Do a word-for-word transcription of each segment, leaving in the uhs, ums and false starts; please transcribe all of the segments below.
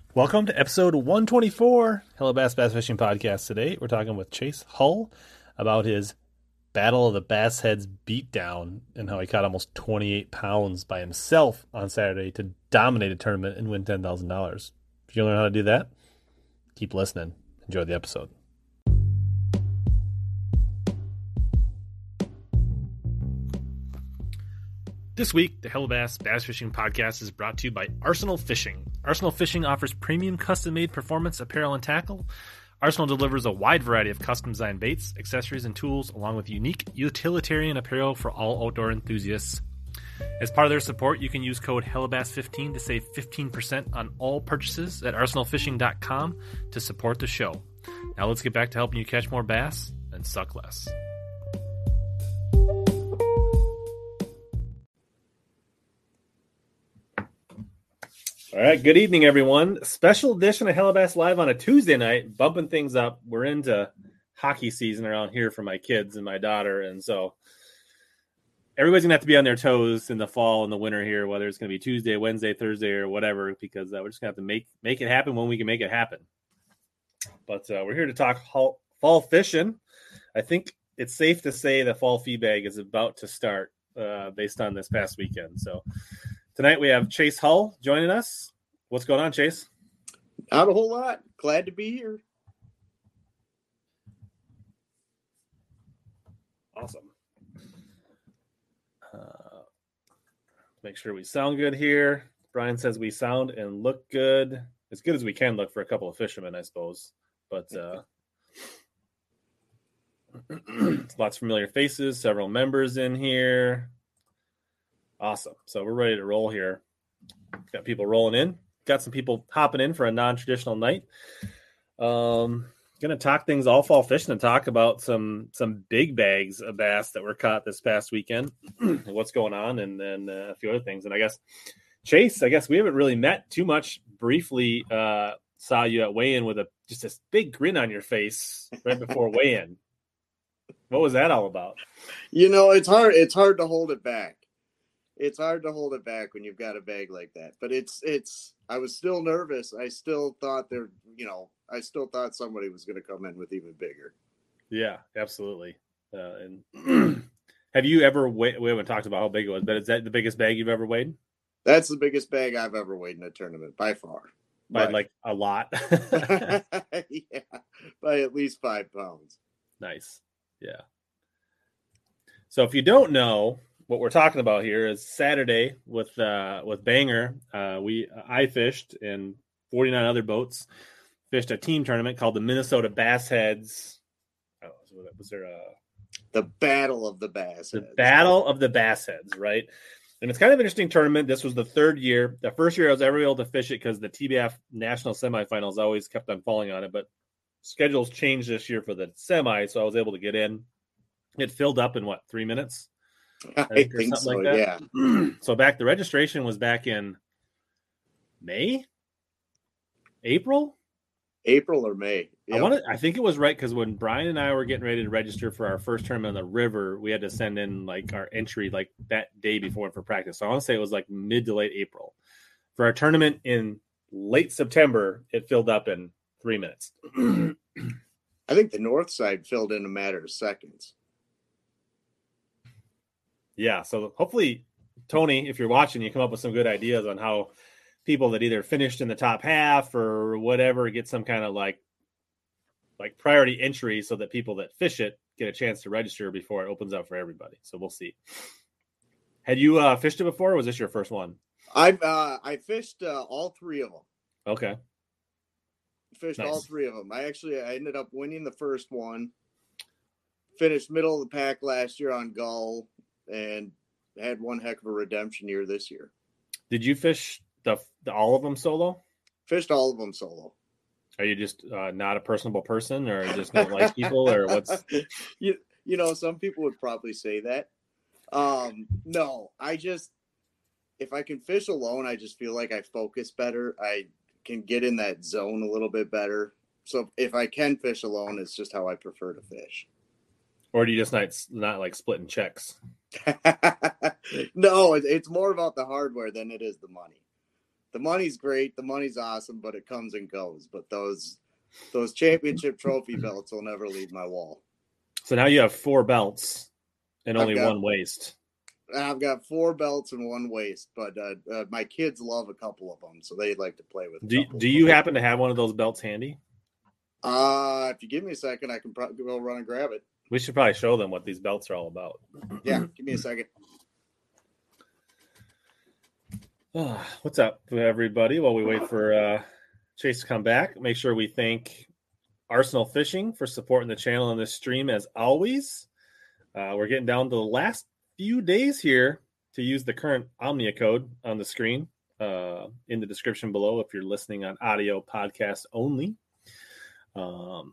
Welcome to episode one twenty-four, Hello Bass Bass Fishing Podcast. Today, we're talking with Chase Hull about his Battle of the Bass Heads beatdown and how he caught almost twenty-eight pounds by himself on Saturday to dominate a tournament and win ten thousand dollars. If you learn how to do that, keep listening. Enjoy the episode. This week, the Hello Bass Bass Fishing Podcast is brought to you by Arsenal Fishing. Arsenal Fishing offers premium custom-made performance apparel and tackle. Arsenal delivers a wide variety of custom-designed baits, accessories, and tools, along with unique utilitarian apparel for all outdoor enthusiasts. As part of their support, you can use code Hello Bass fifteen to save fifteen percent on all purchases at arsenal fishing dot com to support the show. Now let's get back to helping you catch more bass and suck less. All right, good evening, everyone. Special edition of Hello Bass Live on a Tuesday night, bumping things up. We're into hockey season around here for my kids and my daughter, and so everybody's going to have to be on their toes in the fall and the winter here, whether it's going to be Tuesday, Wednesday, Thursday, or whatever, because uh, we're just going to have to make, make it happen when we can make it happen. But uh, we're here to talk fall, fall fishing. I think it's safe to say the fall feed bag is about to start uh, based on this past weekend, so tonight we have Chase Hull joining us. What's going on, Chase? Not a whole lot. Glad to be here. Awesome. Uh, make sure we sound good here. Brian says we sound and look good. As good as we can look for a couple of fishermen, I suppose. But uh, lots of familiar faces, several members in here. Awesome. So we're ready to roll here. Got people rolling in. Got some people hopping in for a non-traditional night. Um, going to talk things all fall fishing and talk about some some big bags of bass that were caught this past weekend and what's going on, and then uh, a few other things. And I guess, Chase, I guess we haven't really met too much. Briefly uh, saw you at weigh-in with a just this big grin on your face right before weigh-in. What was that all about? You know, it's hard. It's hard to hold it back. It's hard to hold it back when you've got a bag like that. But it's, it's, I was still nervous. I still thought there, you know, I still thought somebody was going to come in with even bigger. Yeah, absolutely. Uh, and have you ever weighed, we haven't talked about how big it was, but is that the biggest bag you've ever weighed? That's the biggest bag I've ever weighed in a tournament by far. By but, like a lot. Yeah, by at least five pounds. Nice. Yeah. So if you don't know, what we're talking about here is Saturday with uh, with Banger. Uh, we I fished and forty-nine other boats fished a team tournament called the Minnesota Bass Heads. Oh, was there a the Battle of the Bass the Heads? Battle of the Bass Heads, right? And it's kind of an interesting tournament. This was the third year. The first year I was ever able to fish it because the T B F national semifinals always kept on falling on it, but schedules changed this year for the semi, so I was able to get in. It filled up in what, three minutes? I, I think, think so, like yeah. So back, the registration was back in May, April, April or May. Yep. I wanted, I think it was right because when Brian and I were getting ready to register for our first tournament on the river, we had to send in like our entry like that day before for practice. So I want to say it was like mid to late April. For our tournament in late September, it filled up in three minutes. I think the north side filled in a matter of seconds. Yeah, so hopefully, Tony, if you're watching, you come up with some good ideas on how people that either finished in the top half or whatever get some kind of like like priority entry so that people that fish it get a chance to register before it opens up for everybody. So we'll see. Had you uh, fished it before, or was this your first one? I've uh, I fished uh, all three of them. Okay. Fished nice. all three of them. I actually I ended up winning the first one. Finished middle of the pack last year on Gull. And had one heck of a redemption year this year. Did you fish the, the all of them solo? Fished all of them solo. Are you just uh, not a personable person, or just don't like people, or what's? You you know, some people would probably say that. Um, no, I just if I can fish alone, I just feel like I focus better. I can get in that zone a little bit better. So if I can fish alone, it's just how I prefer to fish. Or do you just not not like splitting checks? No, it's more about the hardware than it is the money. the money's great, the money's awesome, but it comes and goes. But those those championship trophy belts will never leave my wall. So now you have four belts and only got, one waist. I've got four belts and one waist, but uh, uh, my kids love a couple of them, so they like to play with. Do Do you happen to have one of those belts handy? Uh, if you give me a second, I can probably go run and grab it. We should probably show them what these belts are all about. Yeah, give me a second. Oh, what's up, everybody? While we wait for uh, Chase to come back, make sure we thank Arsenal Fishing for supporting the channel and this stream as always. Uh, we're getting down to the last few days here to use the current Omnia code on the screen uh, in the description below if you're listening on audio podcast only. Um,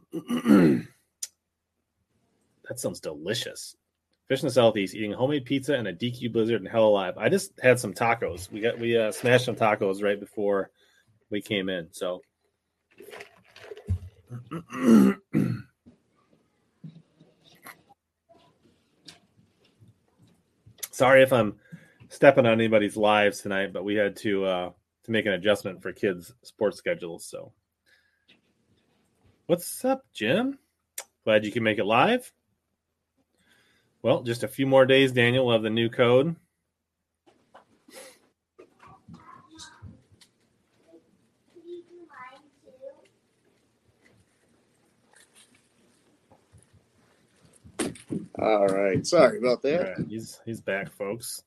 that sounds delicious. Fish in the Southeast, eating homemade pizza and a D Q Blizzard and Hell Alive. I just had some tacos. We got we uh, smashed some tacos right before we came in. So, sorry if I'm stepping on anybody's lives tonight, but we had to uh, to make an adjustment for kids' sports schedules. So, what's up, Jim? Glad you can make it live. Well, just a few more days, Daniel. We'll have the new code. All right. Sorry about that. All right. He's he's back, folks.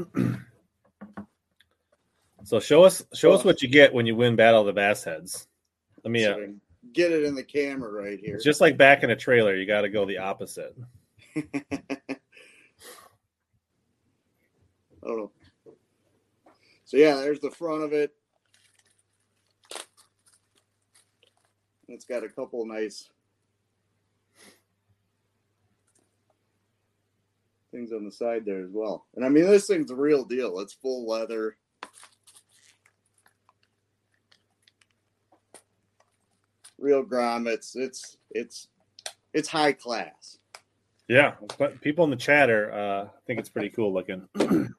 So show us show us what you get when you win Battle of the Bass Heads. Let me uh, get it in the camera right here. It's just like back in a trailer. You got to go the opposite. Oh, so yeah, there's the front of it. It's got a couple nice things on the side there as well. And I mean, this thing's the real deal. It's full leather. Real grommets. It's it's it's high class. Yeah, but people in the chat are uh, think it's pretty cool looking.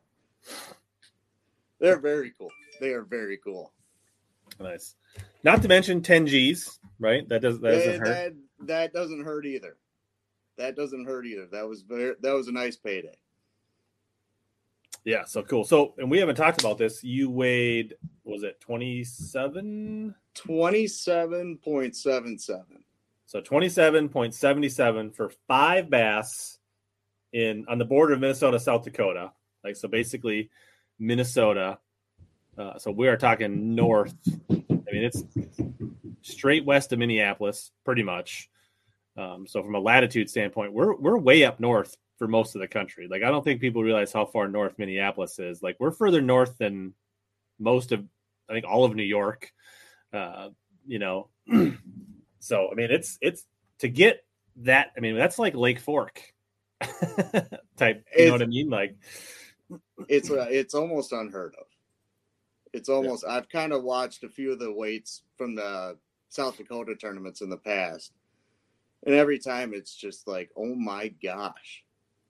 They're very cool. They are very cool. Nice. Not to mention ten G's, right? That does that doesn't that, hurt. That, that doesn't hurt either. That doesn't hurt either. That was very that was a nice payday. Yeah, so cool. So, and we haven't talked about this. You weighed, was it twenty-seven? twenty-seven point seven seven. So twenty-seven point seven seven for five bass in on the border of Minnesota, South Dakota. Like, so basically Minnesota. Uh, so we are talking north. I mean, it's straight west of Minneapolis, pretty much. Um, so from a latitude standpoint, we're we're way up north for most of the country. Like, I don't think people realize how far north Minneapolis is. Like, we're further north than most of, I think, all of New York. Uh, you know, so I mean, it's it's to get that. I mean, that's like Lake Fork type. You it's, know what I mean? Like, it's uh, it's almost unheard of. It's almost. Yeah. I've kind of watched a few of the weights from the South Dakota tournaments in the past, and every time it's just like, oh my gosh.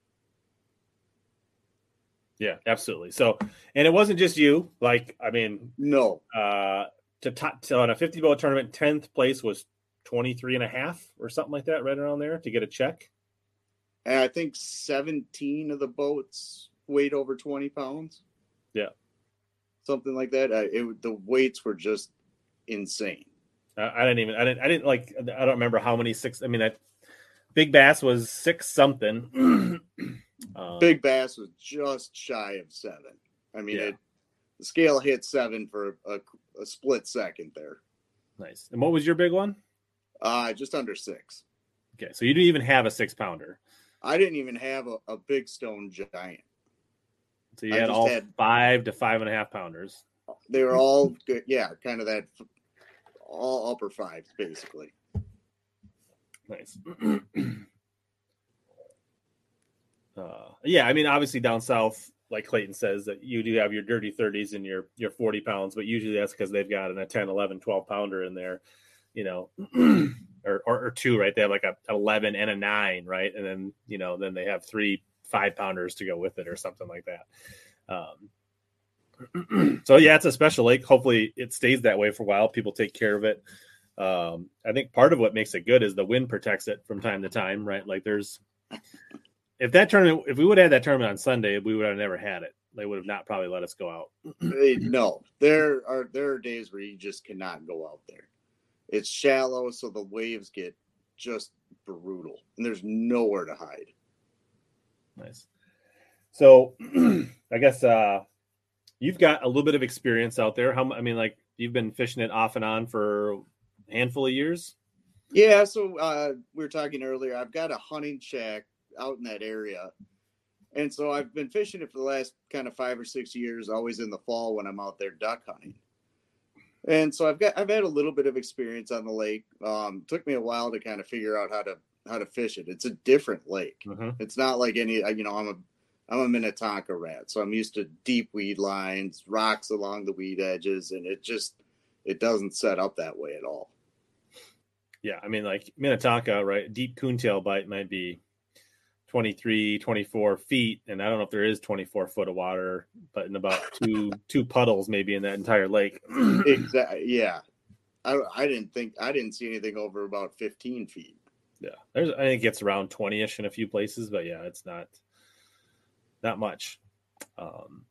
Yeah, absolutely. So, and it wasn't just you. Like, I mean, no. Uh, to top to, on a fifty boat tournament, tenth place was twenty-three and a half or something like that, right around there to get a check. And I think seventeen of the boats weighed over twenty pounds. Yeah. Something like that. I, it, the weights were just insane. I, I didn't even, I didn't, I didn't like, I don't remember how many six. I mean, that Big Bass was six something. um, Big Bass was just shy of seven. I mean, yeah. it, the scale hit seven for a, a split second there. Nice. And what was your big one? Uh, just under six. Okay. So you didn't even have a six pounder. I didn't even have a, a big stone giant. So you had all had, five to five and a half pounders. They were all good. Yeah. Kind of that, all upper fives, basically. Nice. uh, yeah. I mean, obviously down south, like Clayton says, that you do have your dirty thirties and your, your forty pounds, but usually that's because they've got an, a ten, eleven, twelve pounder in there, you know, or, or, or two, right? They have like a eleven and a nine, right? And then, you know, then they have three five pounders to go with it or something like that. Um, So yeah, it's a special lake. Hopefully it stays that way for a while. People take care of it. Um, I think part of what makes it good is the wind protects it from time to time, right? Like there's, if that tournament, if we would have had that tournament on Sunday, we would have never had it. They would have not probably let us go out. No, there are there are days where you just cannot go out there. It's shallow, so the waves get just brutal, and there's nowhere to hide. Nice. So, I guess uh, you've got a little bit of experience out there. How I mean, like you've been fishing it off and on for a handful of years. Yeah. So uh, we were talking earlier. I've got a hunting shack out in that area, and so I've been fishing it for the last kind of five or six years. Always in the fall when I'm out there duck hunting. And so I've got I've had a little bit of experience on the lake. Um, took me a while to kind of figure out how to how to fish it. It's a different lake. Mm-hmm. It's not like any you know I'm a I'm a Minnetonka rat, so I'm used to deep weed lines, rocks along the weed edges, and it just it doesn't set up that way at all. Yeah, I mean like Minnetonka, right? Deep coontail bite might be twenty-three, twenty-four feet, and I don't know if there is twenty-four foot of water, but in about two two puddles maybe in that entire lake. Exactly. Yeah, I I didn't think I didn't see anything over about fifteen feet. Yeah, there's I think it gets around twenty-ish in a few places, but yeah, it's not not much. Um,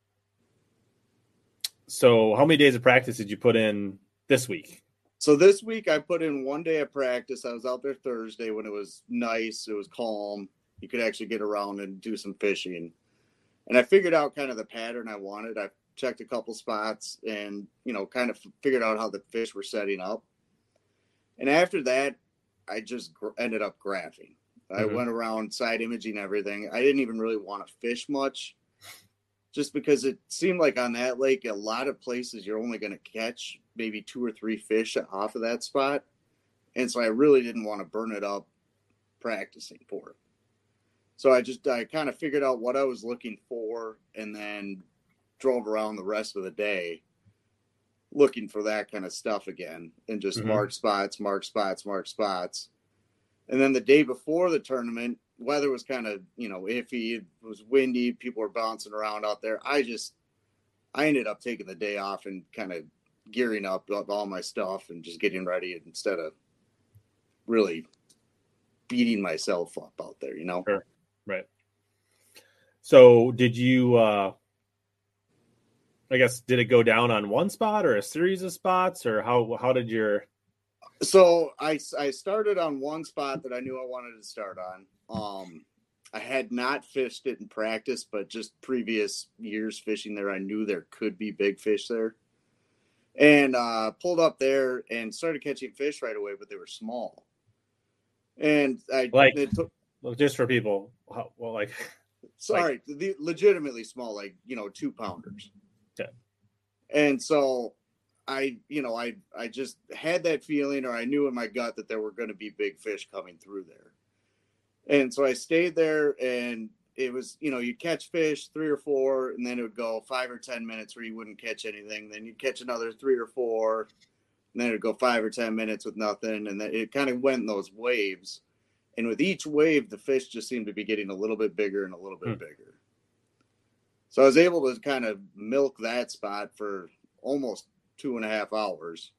so, how many days of practice did you put in this week? So this week I put in one day of practice. I was out there Thursday when it was nice. It was calm. You could actually get around and do some fishing. And I figured out kind of the pattern I wanted. I checked a couple spots and, you know, kind of figured out how the fish were setting up. And after that, I just gr- ended up graphing. I mm-hmm. went around side imaging everything. I didn't even really want to fish much just because it seemed like on that lake, a lot of places you're only going to catch maybe two or three fish off of that spot. And so I really didn't want to burn it up practicing for it. So I just, I kind of figured out what I was looking for and then drove around the rest of the day looking for that kind of stuff again and just mm-hmm. mark spots, mark spots, mark spots. And then the day before the tournament, weather was kind of, you know, iffy. It was windy. People were bouncing around out there. I just, I ended up taking the day off and kind of gearing up all my stuff and just getting ready instead of really beating myself up out there, you know? Sure. Right. So did you, uh, I guess, did it go down on one spot or a series of spots or how, how did your, So I, I started on one spot that I knew I wanted to start on. Um, I had not fished it in practice, but just previous years fishing there, I knew there could be big fish there. And uh, pulled up there and started catching fish right away, but they were small. And I like it took, well, just for people, how, well, like sorry, like, the legitimately small, like you know, two pounders. Okay. And so I, you know, I I just had that feeling, or I knew in my gut that there were going to be big fish coming through there. And so I stayed there, and it was, you know, you'd catch fish three or four, and then it would go five or ten minutes where you wouldn't catch anything. Then you'd catch another three or four, and then it'd go five or ten minutes with nothing, and then it kind of went in those waves. And with each wave, the fish just seemed to be getting a little bit bigger and a little bit hmm. bigger. So I was able to kind of milk that spot for almost two and a half hours.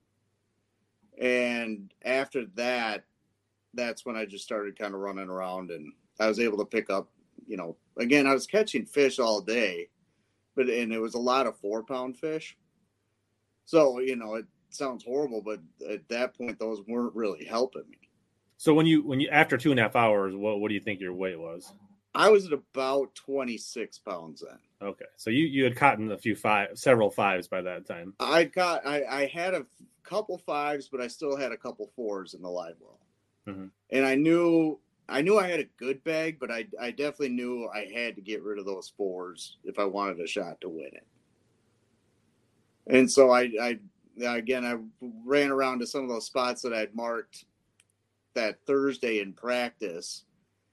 And after that, that's when I just started kind of running around, and I was able to pick up, you know, again, I was catching fish all day, but, and it was a lot of four pound fish. So, you know, it sounds horrible, but at that point, those weren't really helping me. So when you, when you, after two and a half hours, what, what do you think your weight was? I was at about twenty-six pounds then. Okay. So you, you had caught in a few five, several fives by that time. I caught, I, I had a couple fives, but I still had a couple fours in the live well. Mm-hmm. And I knew, I knew I had a good bag, but I, I definitely knew I had to get rid of those fours if I wanted a shot to win it. And so I, I, again, I ran around to some of those spots that I'd marked that Thursday in practice,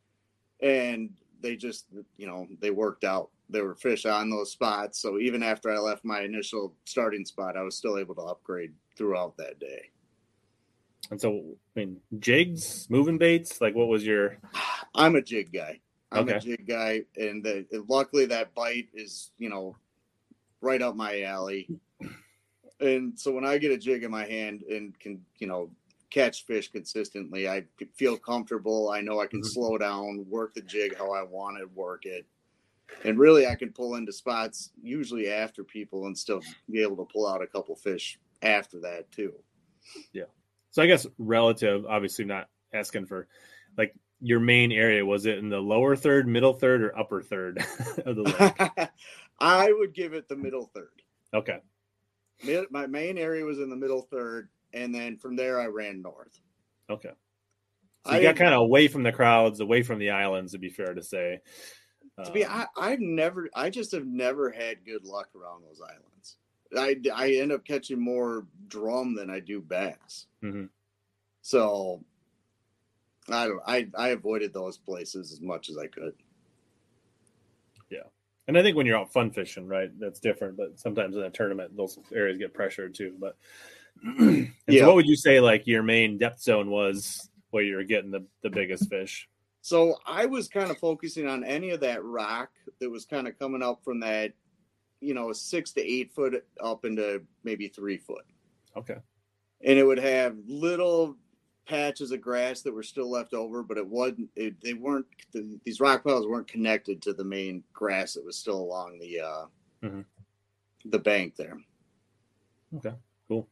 and they just, you know, they worked out. There were fish on those spots. So even after I left my initial starting spot, I was still able to upgrade throughout that day. And so, I mean, jigs, moving baits, like what was your? I'm a jig guy. I'm okay. a jig guy. And the, luckily that bite is, you know, right up my alley. And so when I get a jig in my hand and can, you know, catch fish consistently, I feel comfortable. I know I can mm-hmm. slow down, work the jig how I want to work it. And really I can pull into spots usually after people and still be able to pull out a couple fish after that too. Yeah. So I guess relative, obviously not asking for like your main area. Was it in the lower third, middle third, or upper third of the lake? I would give it the middle third. Okay. My main area was in the middle third, and then from there I ran north. Okay. So you I got kind of away from the crowds, away from the islands, to be fair to say. To be, I, I've never, I just have never had good luck around those islands. I, I end up catching more drum than I do bass. Mm-hmm. So I don't, I, I avoided those places as much as I could. Yeah. And I think when you're out fun fishing, right, that's different. But sometimes in a tournament, those areas get pressured too. But and yeah. So what would you say like your main depth zone was where you were getting the, the biggest fish? So I was kind of focusing on any of that rock that was kind of coming up from that, you know, six to eight foot up into maybe three foot. Okay. And it would have little patches of grass that were still left over, but it wasn't, it, they weren't, the, these rock piles weren't connected to the main grass that was still along the, uh, mm-hmm. the bank there. Okay, cool.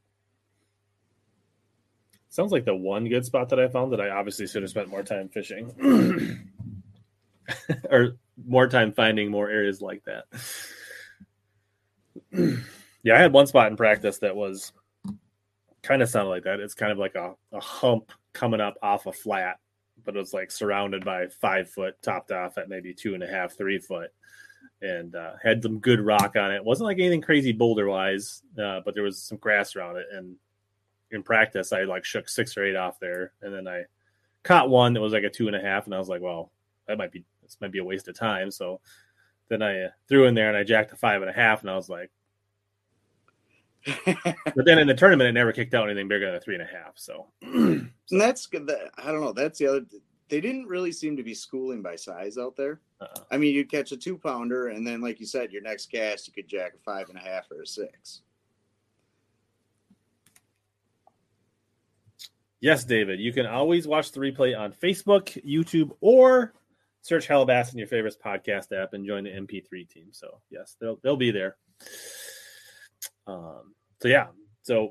Sounds like the one good spot that I found that I obviously should have spent more time fishing or more time finding more areas like that. Yeah, I had one spot in practice that was kind of sounded like that. It's kind of like a, a hump coming up off a flat, but it was like surrounded by five foot, topped off at maybe two and a half, three foot, and uh, had some good rock on it. It wasn't like anything crazy boulder wise, uh, but there was some grass around it. And in practice, I like shook six or eight off there, and then I caught one that was like a two and a half, and I was like, well, that might be this might be a waste of time. So then I uh, threw in there and I jacked a five and a half, and I was like. But then in the tournament, it never kicked out anything bigger than a three and a half. So, and that's good. I don't know. That's the other. They didn't really seem to be schooling by size out there. Uh-uh. I mean, you'd catch a two pounder, and then, like you said, your next cast, you could jack a five and a half or a six. Yes, David. You can always watch the replay on Facebook, YouTube, or search Hellabass in your favorite podcast app and join the M P three team. So, yes, they'll they'll be there. Um, so yeah, so,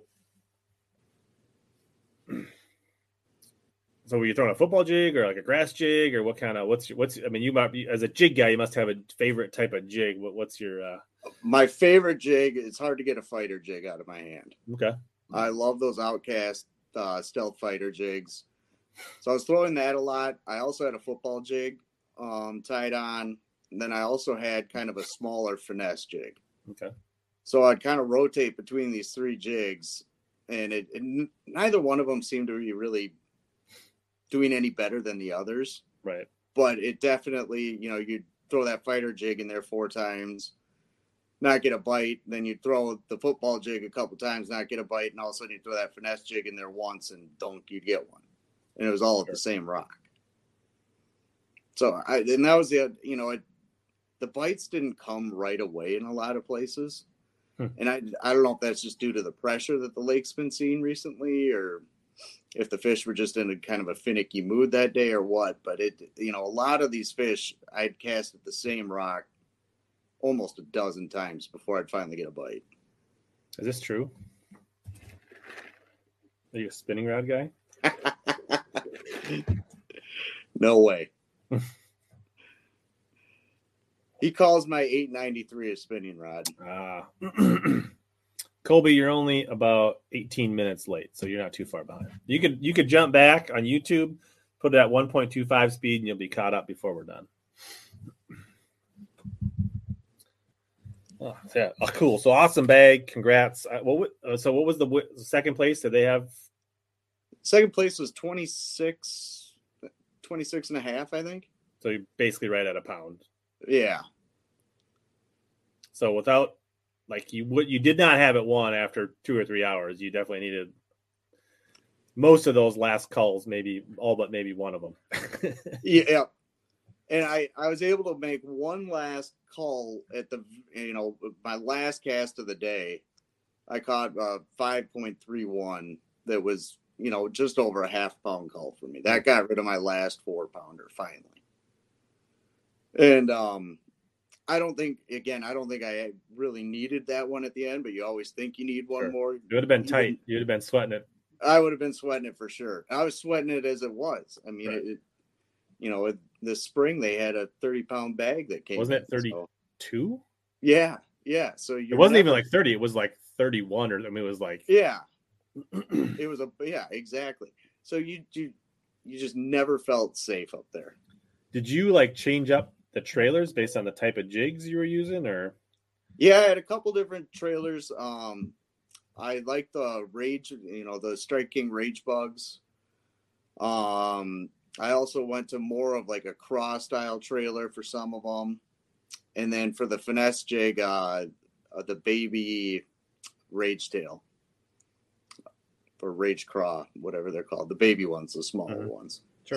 so were you throwing a football jig or like a grass jig or what kind of, what's your, what's, I mean, you might be, as a jig guy, you must have a favorite type of jig. What, what's your, uh, my favorite jig? It's hard to get a fighter jig out of my hand. Okay. I love those Outcast, uh, stealth fighter jigs. So I was throwing that a lot. I also had a football jig, um, tied on. And then I also had kind of a smaller finesse jig. Okay. So I'd kind of rotate between these three jigs, and it, it neither one of them seemed to be really doing any better than the others. Right. But it definitely, you know, you'd throw that fighter jig in there four times, not get a bite. Then you'd throw the football jig a couple times, not get a bite. And all of a sudden you'd throw that finesse jig in there once and dunk, you'd get one. And it was all at the same rock. So I, and that was the, you know, it, the bites didn't come right away in a lot of places. Hmm. And I, I don't know if that's just due to the pressure that the lake's been seeing recently, or if the fish were just in a kind of a finicky mood that day or what. But it, you know, a lot of these fish I'd cast at the same rock almost a dozen times before I'd finally get a bite. Is this true? Are you a spinning rod guy? No way. He calls my eight ninety-three a spinning rod. Ah. Colby, you're only about eighteen minutes late, so you're not too far behind. You could you could jump back on YouTube, put it at one point two five speed, and you'll be caught up before we're done. Oh, yeah. Oh, cool. So awesome bag. Congrats. Uh, what? Uh, so what was the, w- second place? Did they have? Second place was twenty-six, twenty-six and a half, I think. So you're basically right at a pound. Yeah. So without, like you would, you did not have it won after two or three hours. You definitely needed most of those last calls, maybe all but maybe one of them. Yeah. And I, I was able to make one last call at the, you know, my last cast of the day. I caught uh, five point three one that was, you know, just over a half pound call for me. That got rid of my last four pounder finally. And um, I don't think, again, I don't think I really needed that one at the end, but you always think you need one Sure. more. It would have been Even, tight. You'd have been sweating it. I would have been sweating it for sure. I was sweating it as it was. I mean, Right. it, you know, it, this spring they had a thirty pound bag that came. Wasn't it in, thirty-two? So. Yeah. Yeah. So it wasn't never, even like thirty. It was like thirty-one or I mean, it was like, yeah, it was a, yeah, exactly. So you, you, you just never felt safe up there. Did you like change up the trailers based on the type of jigs you were using or? Yeah, I had a couple different trailers. Um, I like the Rage, you know, the Strike King Rage Bugs. Um, I also went to more of like a cross style trailer for some of them. And then for the finesse jig, uh, uh, the baby Rage Tail or Rage Craw, whatever they're called, the baby ones, the smaller mm-hmm. ones. Sure.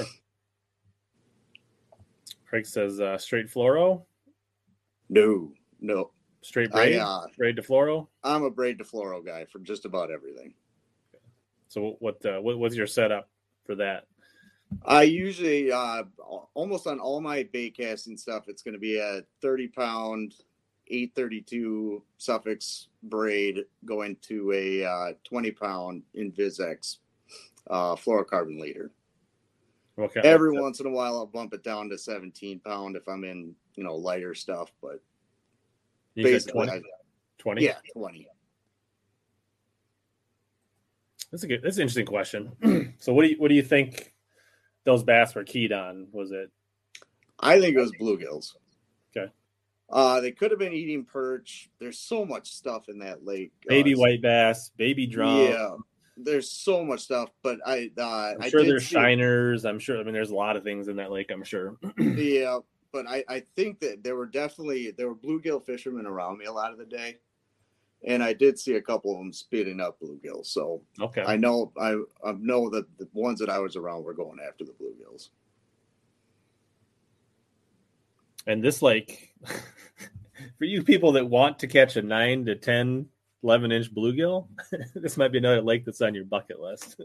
Craig says uh, straight fluoro. No, no. Straight braid, I, uh, braid to fluoro. I'm a braid to fluoro guy for just about everything. So what uh, what what's your setup for that? I usually uh, almost on all my bait casting stuff, it's going to be a thirty pound eight thirty-two Suffix braid going to a uh, twenty pound Invisex uh, fluorocarbon leader. Okay. Every okay. once in a while, I'll bump it down to seventeen pound if I'm in, you know, lighter stuff, but you basically twenty? twenty? Yeah, twenty. That's a good. That's an interesting question. So, what do you what do you think those bass were keyed on? Was it? I think it was bluegills. Okay. Uh, they could have been eating perch. There's so much stuff in that lake. Baby uh, white bass, baby drum. Yeah, there's so much stuff. But I, uh, I'm I sure did there's see, shiners. I'm sure. I mean, there's a lot of things in that lake. I'm sure. Yeah, but I, I think that there were definitely there were bluegill fishermen around me a lot of the day, and I did see a couple of them spitting up bluegill. So okay, I know I, I know that the ones that I was around were going after the bluegills. And this lake, for you people that want to catch a nine to ten, eleven inch bluegill, this might be another lake that's on your bucket list.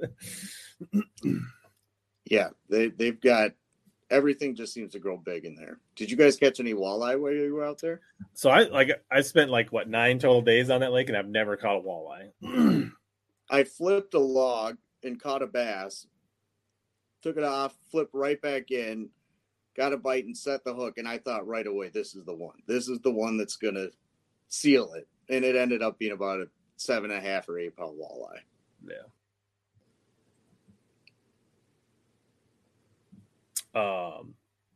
Yeah, they they've got everything. Just seems to grow big in there. Did you guys catch any walleye while you were out there? So I like I spent like what nine total days on that lake, and I've never caught a walleye. I flipped a log and caught a bass. Took it off, flipped right back in. Got a bite and set the hook, and I thought right away, this is the one. This is the one that's going to seal it. And it ended up being about a seven and a half or eight pound walleye. Yeah. Um.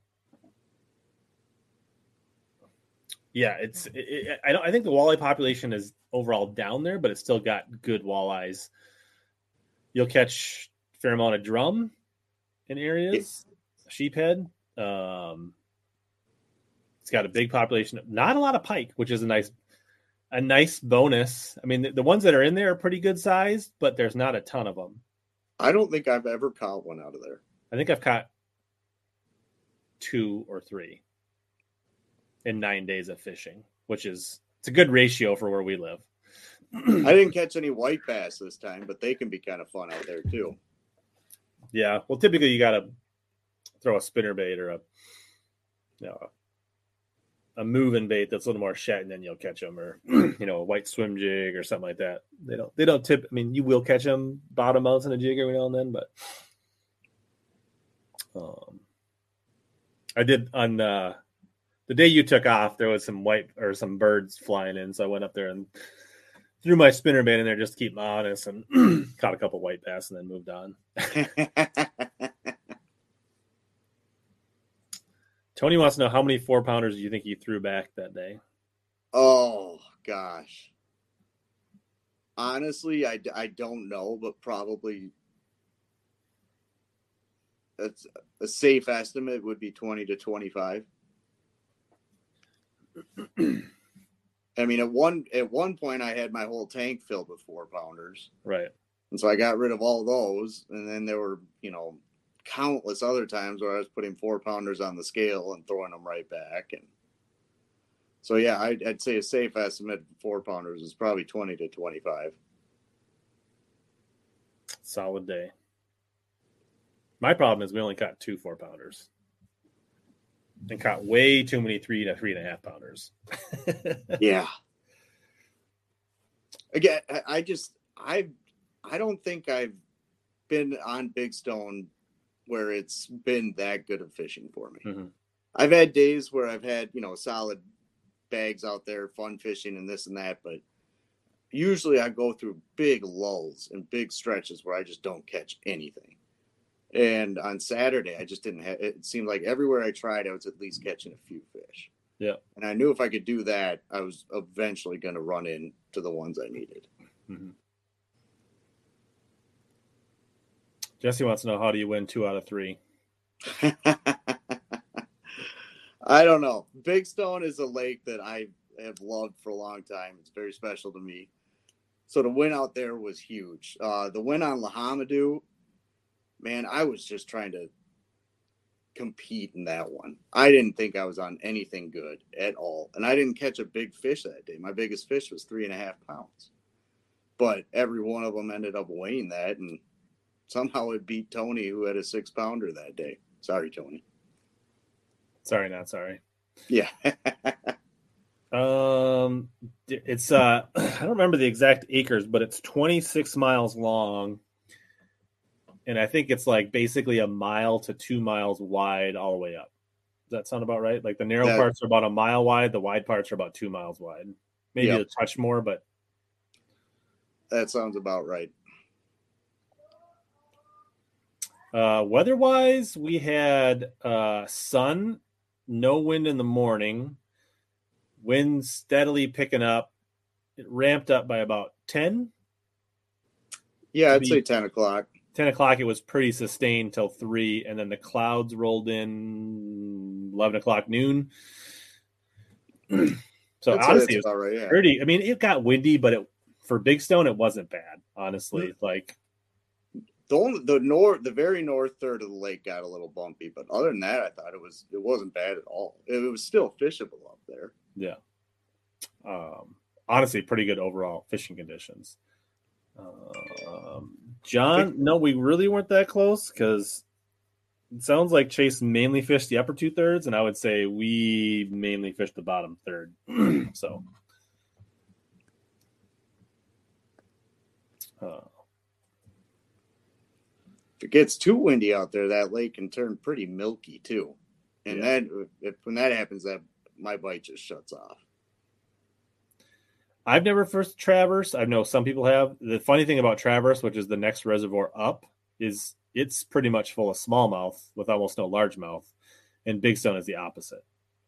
Yeah, it's. It, it, I don't. I think the walleye population is overall down there, but it's still got good walleyes. You'll catch a fair amount of drum in areas, yeah. Sheephead. Um, it's got a big population. Not a lot of pike, which is a nice, a nice bonus. I mean, the, the ones that are in there are pretty good sized, but there's not a ton of them. I don't think I've ever caught one out of there. I think I've caught two or three in nine days of fishing, which is it's a good ratio for where we live. I didn't catch any white bass this time, but they can be kind of fun out there too. Yeah, well, typically you got to throw a spinnerbait or a, you know, a moving bait that's a little more shet, and then you'll catch them, or you know, a white swim jig or something like that. They don't, they don't tip. I mean, you will catch them bottom mounts in a jig every now and then, but um, I did on uh, the day you took off. There was some white or some birds flying in, so I went up there and threw my spinnerbait in there just to keep them honest, and caught a couple white bass, and then moved on. Tony wants to know how many four pounders do you think you threw back that day? Oh, gosh. Honestly, I, I don't know, but probably that's a safe estimate would be twenty to twenty-five. I mean, at one, at one point I had my whole tank filled with four pounders. Right. And so I got rid of all those. And then there were, you know, countless other times where I was putting four pounders on the scale and throwing them right back. And So yeah, I'd, I'd say a safe estimate for four pounders is probably twenty to twenty-five. Solid day. My problem is we only caught two four pounders and caught way too many three to three and a half pounders. Yeah. Again, I just I I don't think I've been on Big Stone where it's been that good of fishing for me. Mm-hmm. I've had days where I've had, you know, solid bags out there, fun fishing and this and that, but usually I go through big lulls and big stretches where I just don't catch anything. And on Saturday, I just didn't have, it seemed like everywhere I tried, I was at least catching a few fish. Yeah. And I knew if I could do that, I was eventually going to run into the ones I needed. Mm-hmm. Jesse wants to know, how do you win two out of three? I don't know. Big Stone is a lake that I have loved for a long time. It's very special to me. So the win out there was huge. Uh, the win on Lahamadou, man, I was just trying to compete in that one. I didn't think I was on anything good at all. And I didn't catch a big fish that day. My biggest fish was three and a half pounds. But every one of them ended up weighing that, and somehow it beat Tony, who had a six pounder that day. Sorry, Tony. Sorry, not sorry. Yeah. um, it's uh, I don't remember the exact acres, but it's twenty-six miles long, and I think it's like basically a mile to two miles wide all the way up. Does that sound about right? Like the narrow that, parts are about a mile wide, the wide parts are about two miles wide. Maybe yep. a touch more, but that sounds about right. Uh, weather-wise, we had uh, sun, no wind in the morning, wind steadily picking up. It ramped up by about ten. Yeah, I'd say ten o'clock. ten o'clock, it was pretty sustained till three, and then the clouds rolled in eleven o'clock noon. So I'd honestly, it was right, yeah. pretty. I mean, it got windy, but it for Big Stone, it wasn't bad, honestly. Mm-hmm. Like, The only, the north, the very north third of the lake got a little bumpy, but other than that, I thought it was it wasn't bad at all. It, it was still fishable up there. Yeah, um, honestly, pretty good overall fishing conditions. Um, John, no, we really weren't that close because it sounds like Chase mainly fished the upper two thirds, and I would say we mainly fished the bottom third. so. Uh, If it gets too windy out there, that lake can turn pretty milky too, and yeah. that if when that happens, that my bite just shuts off. I've never fished Traverse. I know some people have. The funny thing about Traverse, which is the next reservoir up, is it's pretty much full of smallmouth with almost no largemouth, and Big Stone is the opposite.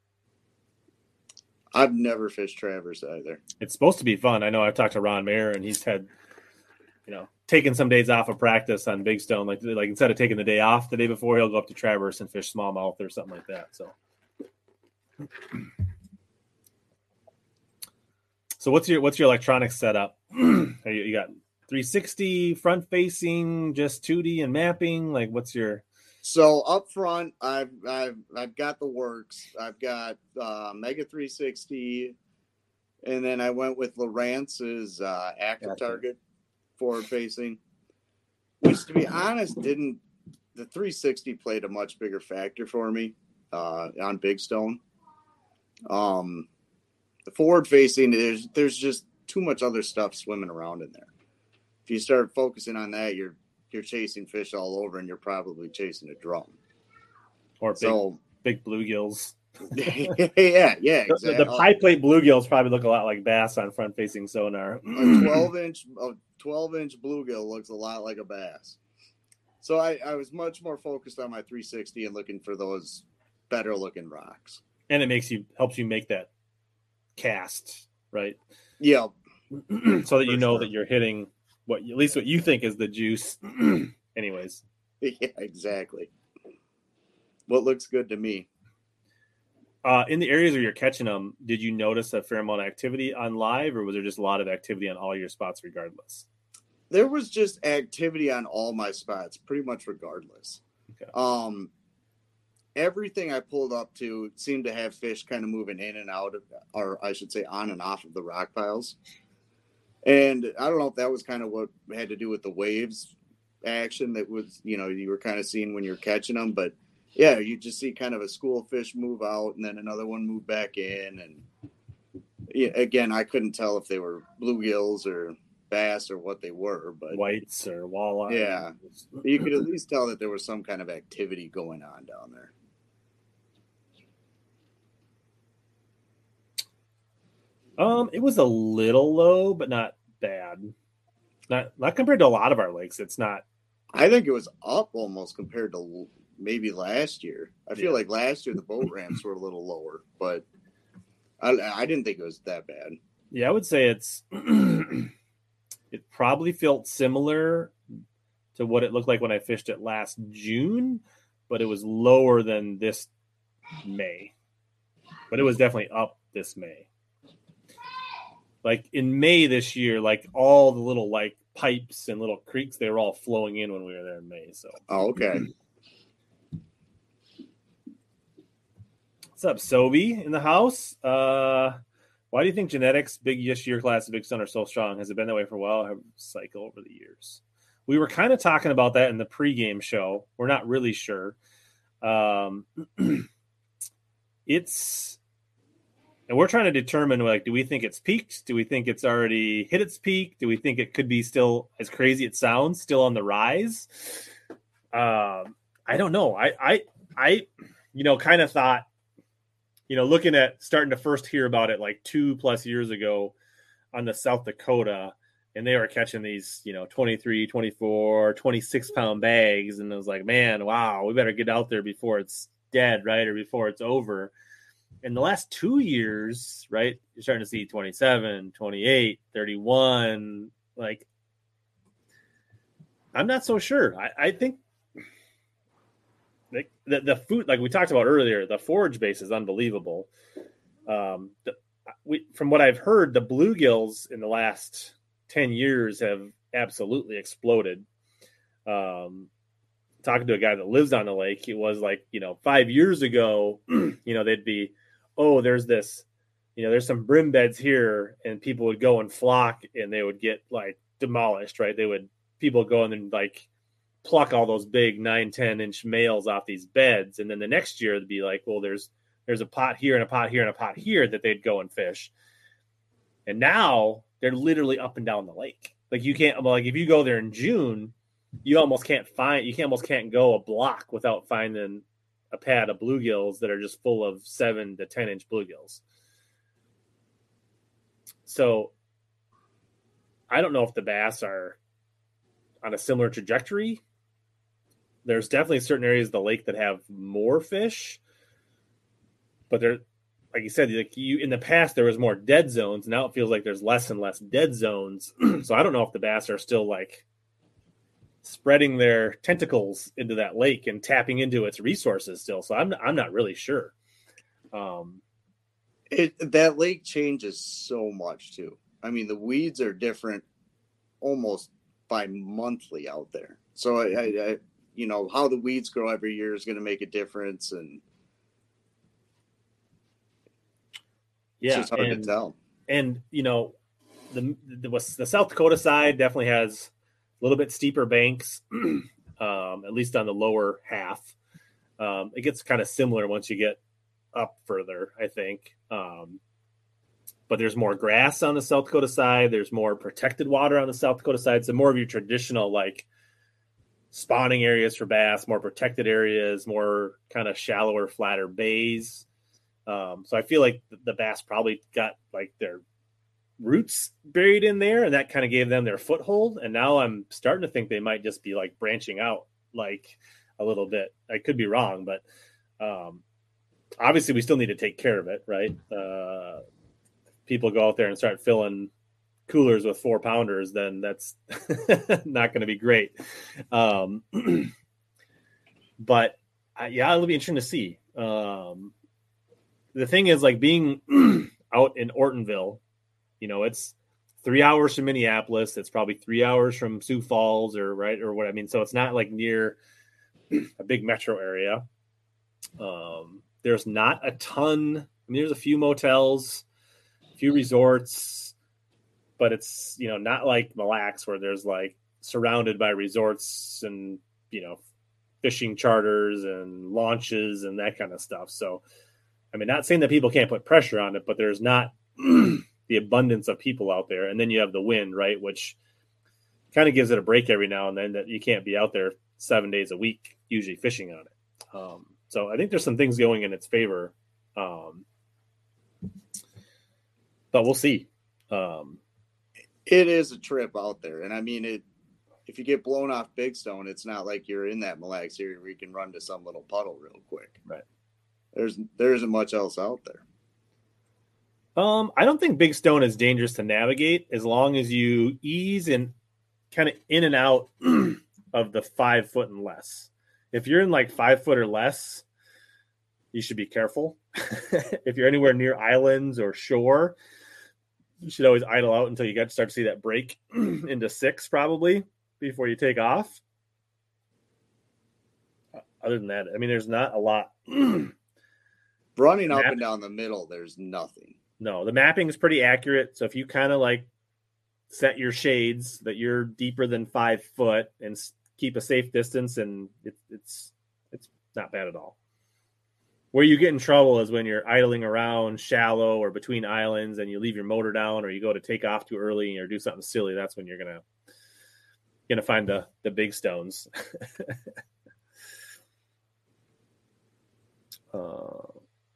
I've never fished Traverse either. It's supposed to be fun. I know I've talked to Ron Mayer, and he's had, you know, taking some days off of practice on Big Stone. Like, like instead of taking the day off the day before, he'll go up to Traverse and fish smallmouth or something like that. So, so what's your what's your electronics setup? you, you got three sixty front facing, just two D and mapping. Like, what's your? So up front, I've I've I've got the works. I've got uh, Mega three sixty, and then I went with Lowrance's uh, active gotcha. target. Forward facing, which to be honest didn't the three sixty played a much bigger factor for me uh, on Big Stone. Um, the forward facing there's there's just too much other stuff swimming around in there. If you start focusing on that, you're you're chasing fish all over, and you're probably chasing a drum or big, so, big bluegills. yeah, yeah, exactly. The, the high plate bluegills probably look a lot like bass on front facing sonar. A twelve inch, a twelve inch bluegill looks a lot like a bass. So I, I was much more focused on my three sixty and looking for those better looking rocks. And it makes you helps you make that cast, right? Yeah. So that you know sure. that you're hitting what at least what you think is the juice. Anyways. Yeah, exactly. What looks good to me. Uh, in the areas where you're catching them, did you notice a fair amount of activity on live, or was there just a lot of activity on all your spots regardless? There was just activity on all my spots, pretty much regardless. Okay. Um, everything I pulled up to seemed to have fish kind of moving in and out of, or I should say on and off of the rock piles. And I don't know if that was kind of what had to do with the waves action that was, you know, you were kind of seeing when you're catching them. But yeah, you just see kind of a school of fish move out and then another one move back in. And yeah, again, I couldn't tell if they were bluegills or bass or what they were, but whites or walleye. Yeah, you could at least tell that there was some kind of activity going on down there. Um, it was a little low, but not bad. Not not compared to a lot of our lakes. It's not. I think it was up almost compared to maybe last year. I feel Yeah. like last year the boat ramps were a little lower, but I, I didn't think it was that bad. Yeah, I would say it's. It probably felt similar to what it looked like when I fished it last June, but it was lower than this May. But it was definitely up this May. Like in May this year, like all the little like pipes and little creeks, they were all flowing in when we were there in May. So, oh, okay. What's up, Sobe in the house? Uh, why do you think genetics, big this year class of Big Sun are so strong? Has it been that way for a while? Have cycle over the years? We were kind of talking about that in the pregame show. We're not really sure. Um, it's, and we're trying to determine, like, do we think it's peaked? Do we think it's already hit its peak? Do we think it could be still, as crazy it sounds, still on the rise? Um, I don't know. I, I, I, you know, kind of thought, you know, looking at starting to first hear about it like two plus years ago on the South Dakota, and they were catching these, you know, twenty-three, twenty-four, twenty-six pound bags. And I was like, man, wow, we better get out there before it's dead, right? Or before it's over. In the last two years, right, you're starting to see twenty-seven, twenty-eight, thirty-one. Like, I'm not so sure. I, I think like the, the food, like we talked about earlier, the forage base is unbelievable. Um, the, we, from what I've heard, the bluegills in the last ten years have absolutely exploded. Um, talking to a guy that lives on the lake, it was like, you know, five years ago, you know, they'd be, oh, there's this, you know, there's some brim beds here, and people would go and flock and they would get like demolished, right? They would, people go and then like pluck all those big nine, ten inch males off these beds. And then the next year it'd be like, well, there's, there's a pot here and a pot here and a pot here that they'd go and fish. And now they're literally up and down the lake. Like you can't, like if you go there in June, you almost can't find, you can almost can't go a block without finding a pad of bluegills that are just full of seven to ten inch bluegills. So I don't know if the bass are on a similar trajectory. There's definitely certain areas of the lake that have more fish, but there, like you said, like you in the past there was more dead zones. Now it feels like there's less and less dead zones. So I don't know if the bass are still like spreading their tentacles into that lake and tapping into its resources still. So I'm I'm not really sure. Um, it that lake changes so much too. I mean, the weeds are different almost by monthly out there. So I, I, I you know, how the weeds grow every year is going to make a difference, and yeah, it's just hard and, to tell. And you know, the, the the South Dakota side definitely has a little bit steeper banks, um, at least on the lower half. Um, it gets kind of similar once you get up further, I think. Um, but there's more grass on the South Dakota side. There's more protected water on the South Dakota side. So more of your traditional like spawning areas for bass, more protected areas, more kind of shallower, flatter bays. Um, so I feel like the bass probably got like their roots buried in there, and that kind of gave them their foothold. And now I'm starting to think they might just be like branching out like a little bit. I could be wrong, but um, obviously we still need to take care of it, right? Uh, people go out there and start filling coolers with four pounders, then that's not going to be great. Um, but uh, yeah, it'll be interesting to see. Um, the thing is, like being out in Ortonville, you know, it's three hours from Minneapolis. It's probably three hours from Sioux Falls or right or what I mean. So it's not like near a big metro area. Um, there's not a ton. I mean, there's a few motels, a few resorts, but it's, you know, not like Mille Lacs where there's like surrounded by resorts and, you know, fishing charters and launches and that kind of stuff. So, I mean, not saying that people can't put pressure on it, but there's not the abundance of people out there. And then you have the wind, right, which kind of gives it a break every now and then that you can't be out there seven days a week, usually fishing on it. Um, so I think there's some things going in its favor. Um, but we'll see. Um, it is a trip out there. And I mean, it, if you get blown off Big Stone, it's not like you're in that Mille Lacs area where you can run to some little puddle real quick. Right. There's, there isn't much else out there. Um, I don't think Big Stone is dangerous to navigate as long as you ease and kind of in and out of the five foot and less. If you're in like five foot or less, you should be careful. If you're anywhere near islands or shore, you should always idle out until you get to start to see that break into six probably before you take off. Other than that, I mean, there's not a lot. Running up and down the middle, there's nothing. No, the mapping is pretty accurate. So if you kind of like set your shades that you're deeper than five foot and keep a safe distance, and it, it's it's not bad at all. Where you get in trouble is when you're idling around shallow or between islands and you leave your motor down or you go to take off too early or do something silly. That's when you're gonna gonna find the the big stones. uh,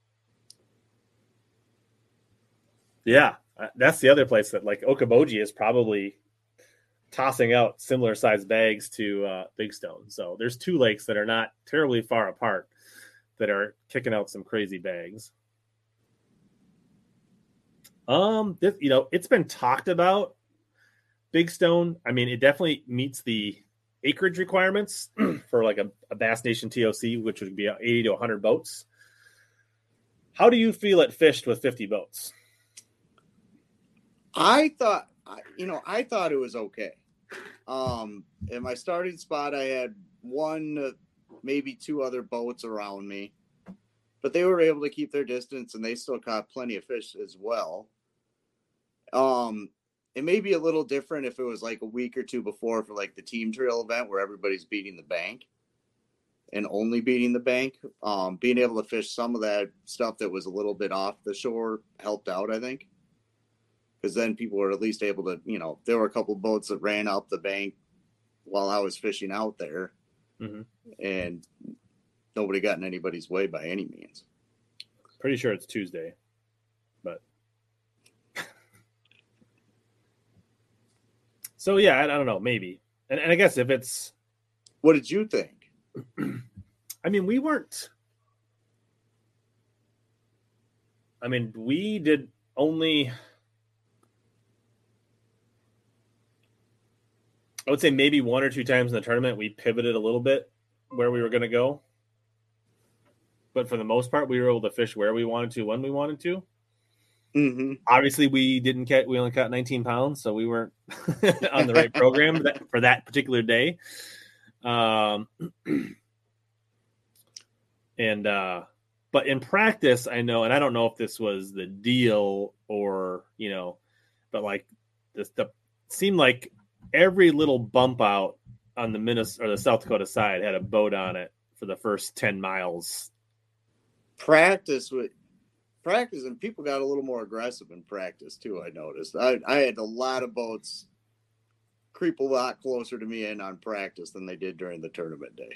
yeah, that's the other place that like Okoboji is probably tossing out similar sized bags to uh, Big Stone. So there's two lakes that are not terribly far apart that are kicking out some crazy bags. Um, this, you know, it's been talked about Big Stone. I mean, it definitely meets the acreage requirements for like a, a Bass Nation T O C, which would be eighty to one hundred boats. How do you feel it fished with fifty boats? I thought, you know, I thought it was okay. Um, in my starting spot, I had one, uh, maybe two other boats around me, but they were able to keep their distance and they still caught plenty of fish as well. Um, it may be a little different if it was like a week or two before for like the team trail event where everybody's beating the bank and only beating the bank. Um, being able to fish some of that stuff that was a little bit off the shore helped out, I think. Because then people were at least able to, you know, there were a couple of boats that ran up the bank while I was fishing out there. Mm-hmm. And nobody got in anybody's way by any means. Pretty sure it's Tuesday, but so yeah, I, I don't know, maybe. And, and I guess if it's, what did you think? I mean, we weren't. I mean, we did only. I would say maybe one or two times in the tournament we pivoted a little bit where we were going to go. But for the most part, we were able to fish where we wanted to, when we wanted to. Mm-hmm. Obviously, we didn't catch, we only caught nineteen pounds, so we weren't on the right program for that, for that particular day. Um, and, uh, but in practice, I know, and I don't know if this was the deal or, you know, but like this, the seemed like every little bump out on the Minnesota or the South Dakota side had a boat on it for the first ten miles. Practice with practice, and people got a little more aggressive in practice too. I noticed. I, I had a lot of boats creep a lot closer to me in on practice than they did during the tournament day.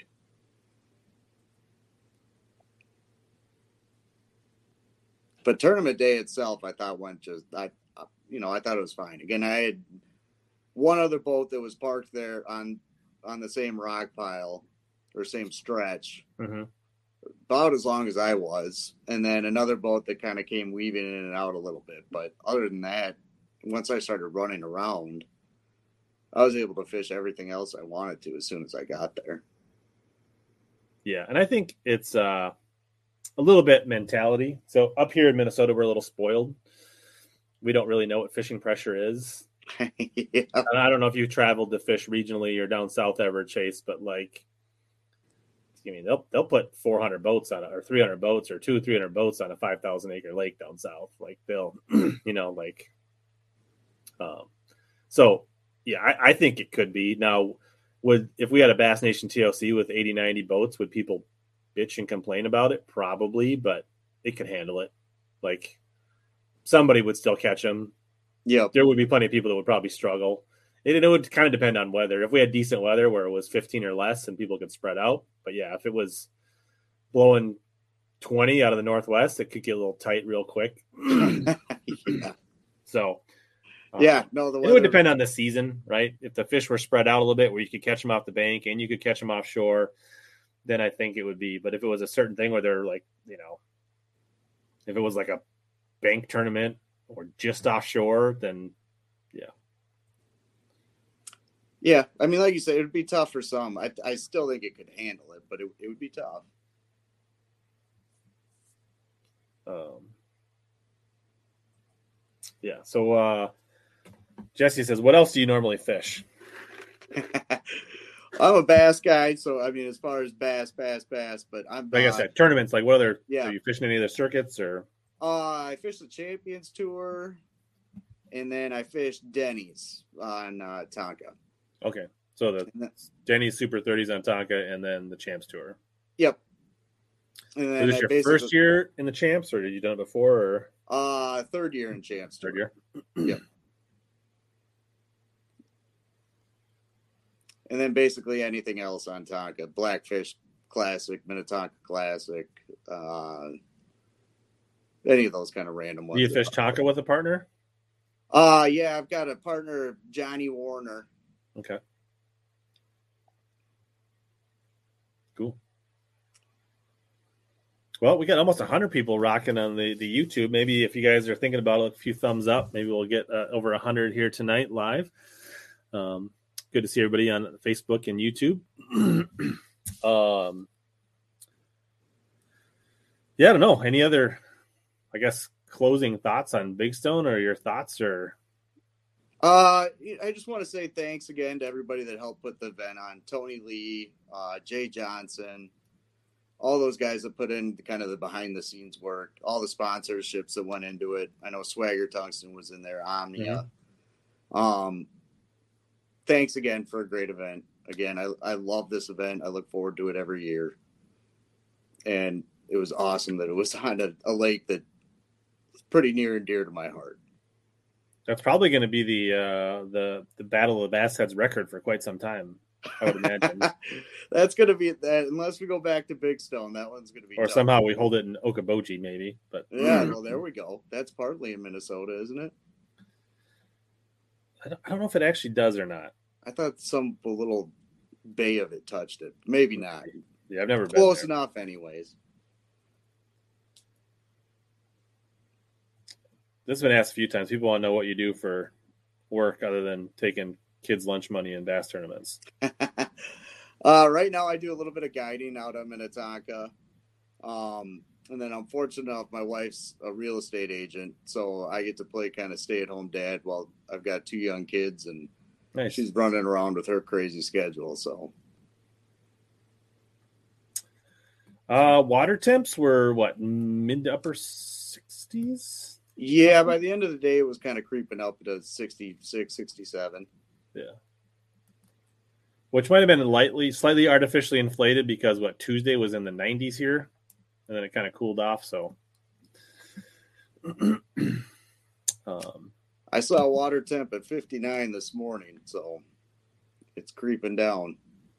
But tournament day itself, I thought went just I, you know, I thought it was fine. Again, I had one other boat that was parked there on on the same rock pile or same stretch, mm-hmm. about as long as I was, and then another boat that kind of came weaving in and out a little bit. But other than that, once I started running around, I was able to fish everything else I wanted to as soon as I got there. Yeah, and I think it's uh, a little bit mentality. So up here in Minnesota, we're a little spoiled. We don't really know what fishing pressure is. Yeah. And I don't know if you traveled to fish regionally or down south ever, Chase, but like I mean, they'll they'll put four hundred boats on it, or three hundred boats, or two, three hundred boats on a five thousand acre lake down south. Like they'll, you know, like, um, so yeah, I, I think it could be. Now, would if we had a Bass Nation T L C with eighty, ninety boats, would people bitch and complain about it? Probably, but it could handle it. Like somebody would still catch them. Yeah, there would be plenty of people that would probably struggle. It, it would kind of depend on weather. If we had decent weather where it was fifteen or less and people could spread out. But yeah, if it was blowing twenty out of the northwest, it could get a little tight real quick. yeah. So, um, yeah, no, the weather... it would depend on the season, right? If the fish were spread out a little bit where you could catch them off the bank and you could catch them offshore, then I think it would be. But if it was a certain thing where they're like, you know, if it was like a bank tournament or just offshore, then yeah. Yeah, I mean, like you said, it would be tough for some. I, I still think it could handle it, but it, it would be tough. Um, yeah. So uh, Jesse says, "What else do you normally fish?" I'm a bass guy, so I mean, as far as bass, bass, bass, but I'm like uh, I said, tournaments. Like, what other? Yeah. Are you fishing any other circuits or? Uh, I fished the Champions Tour, and then I fished Denny's on uh, Tonka. Okay, so the Denny's Super thirties on Tonka, and then the Champs Tour. Yep. And then Was this your first year in the Champs, or did you done it before? Or uh, third year in Champs Tour. Third year. Yep. And then basically anything else on Tonka, Blackfish Classic, Minnetonka Classic, uh, any of those kind of random ones. Do you fish Tonka with a partner? Uh, yeah, I've got a partner, Johnny Warner. Okay. Cool. Well, we got almost one hundred people rocking on the, the YouTube. Maybe if you guys are thinking about it, a few thumbs up. Maybe we'll get uh, over one hundred here tonight live. Um, good to see everybody on Facebook and YouTube. um, yeah, I don't know. Any other, I guess, closing thoughts on Big Stone, or your thoughts? Or uh, I just want to say thanks again to everybody that helped put the event on. Tony Lee, uh, Jay Johnson, all those guys that put in kind of the behind the scenes work, all the sponsorships that went into it. I know Swagger Tungsten was in there, Omnia. Mm-hmm. Um, thanks again for a great event. Again, I, I love this event. I look forward to it every year. And it was awesome that it was on a, a lake that is pretty near and dear to my heart. That's probably going to be the uh, the the Battle of the Bass Heads record for quite some time, I would imagine. That's going to be that, unless we go back to Big Stone. That one's going to be. Or tough. Somehow we hold it in Okoboji, maybe. But yeah, well, there we go. That's partly in Minnesota, isn't it? I don't, I don't know if it actually does or not. I thought some little bay of it touched it. Maybe not. Yeah, I've never been close there. enough, anyways. This has been asked a few times. People want to know what you do for work other than taking kids' lunch money in bass tournaments. uh, right now, I do a little bit of guiding out on Minnetonka. Um, and then I'm fortunate enough, my wife's a real estate agent, so I get to play kind of stay-at-home dad while I've got two young kids, and nice. She's running around with her crazy schedule. So, uh, water temps were what, mid to upper sixties? Yeah, by the end of the day, it was kind of creeping up to sixty-six, sixty-seven. Yeah. Which might have been lightly, slightly artificially inflated because what, Tuesday was in the nineties here, and then it kind of cooled off. So, um, I saw a water temp at fifty-nine this morning, so it's creeping down.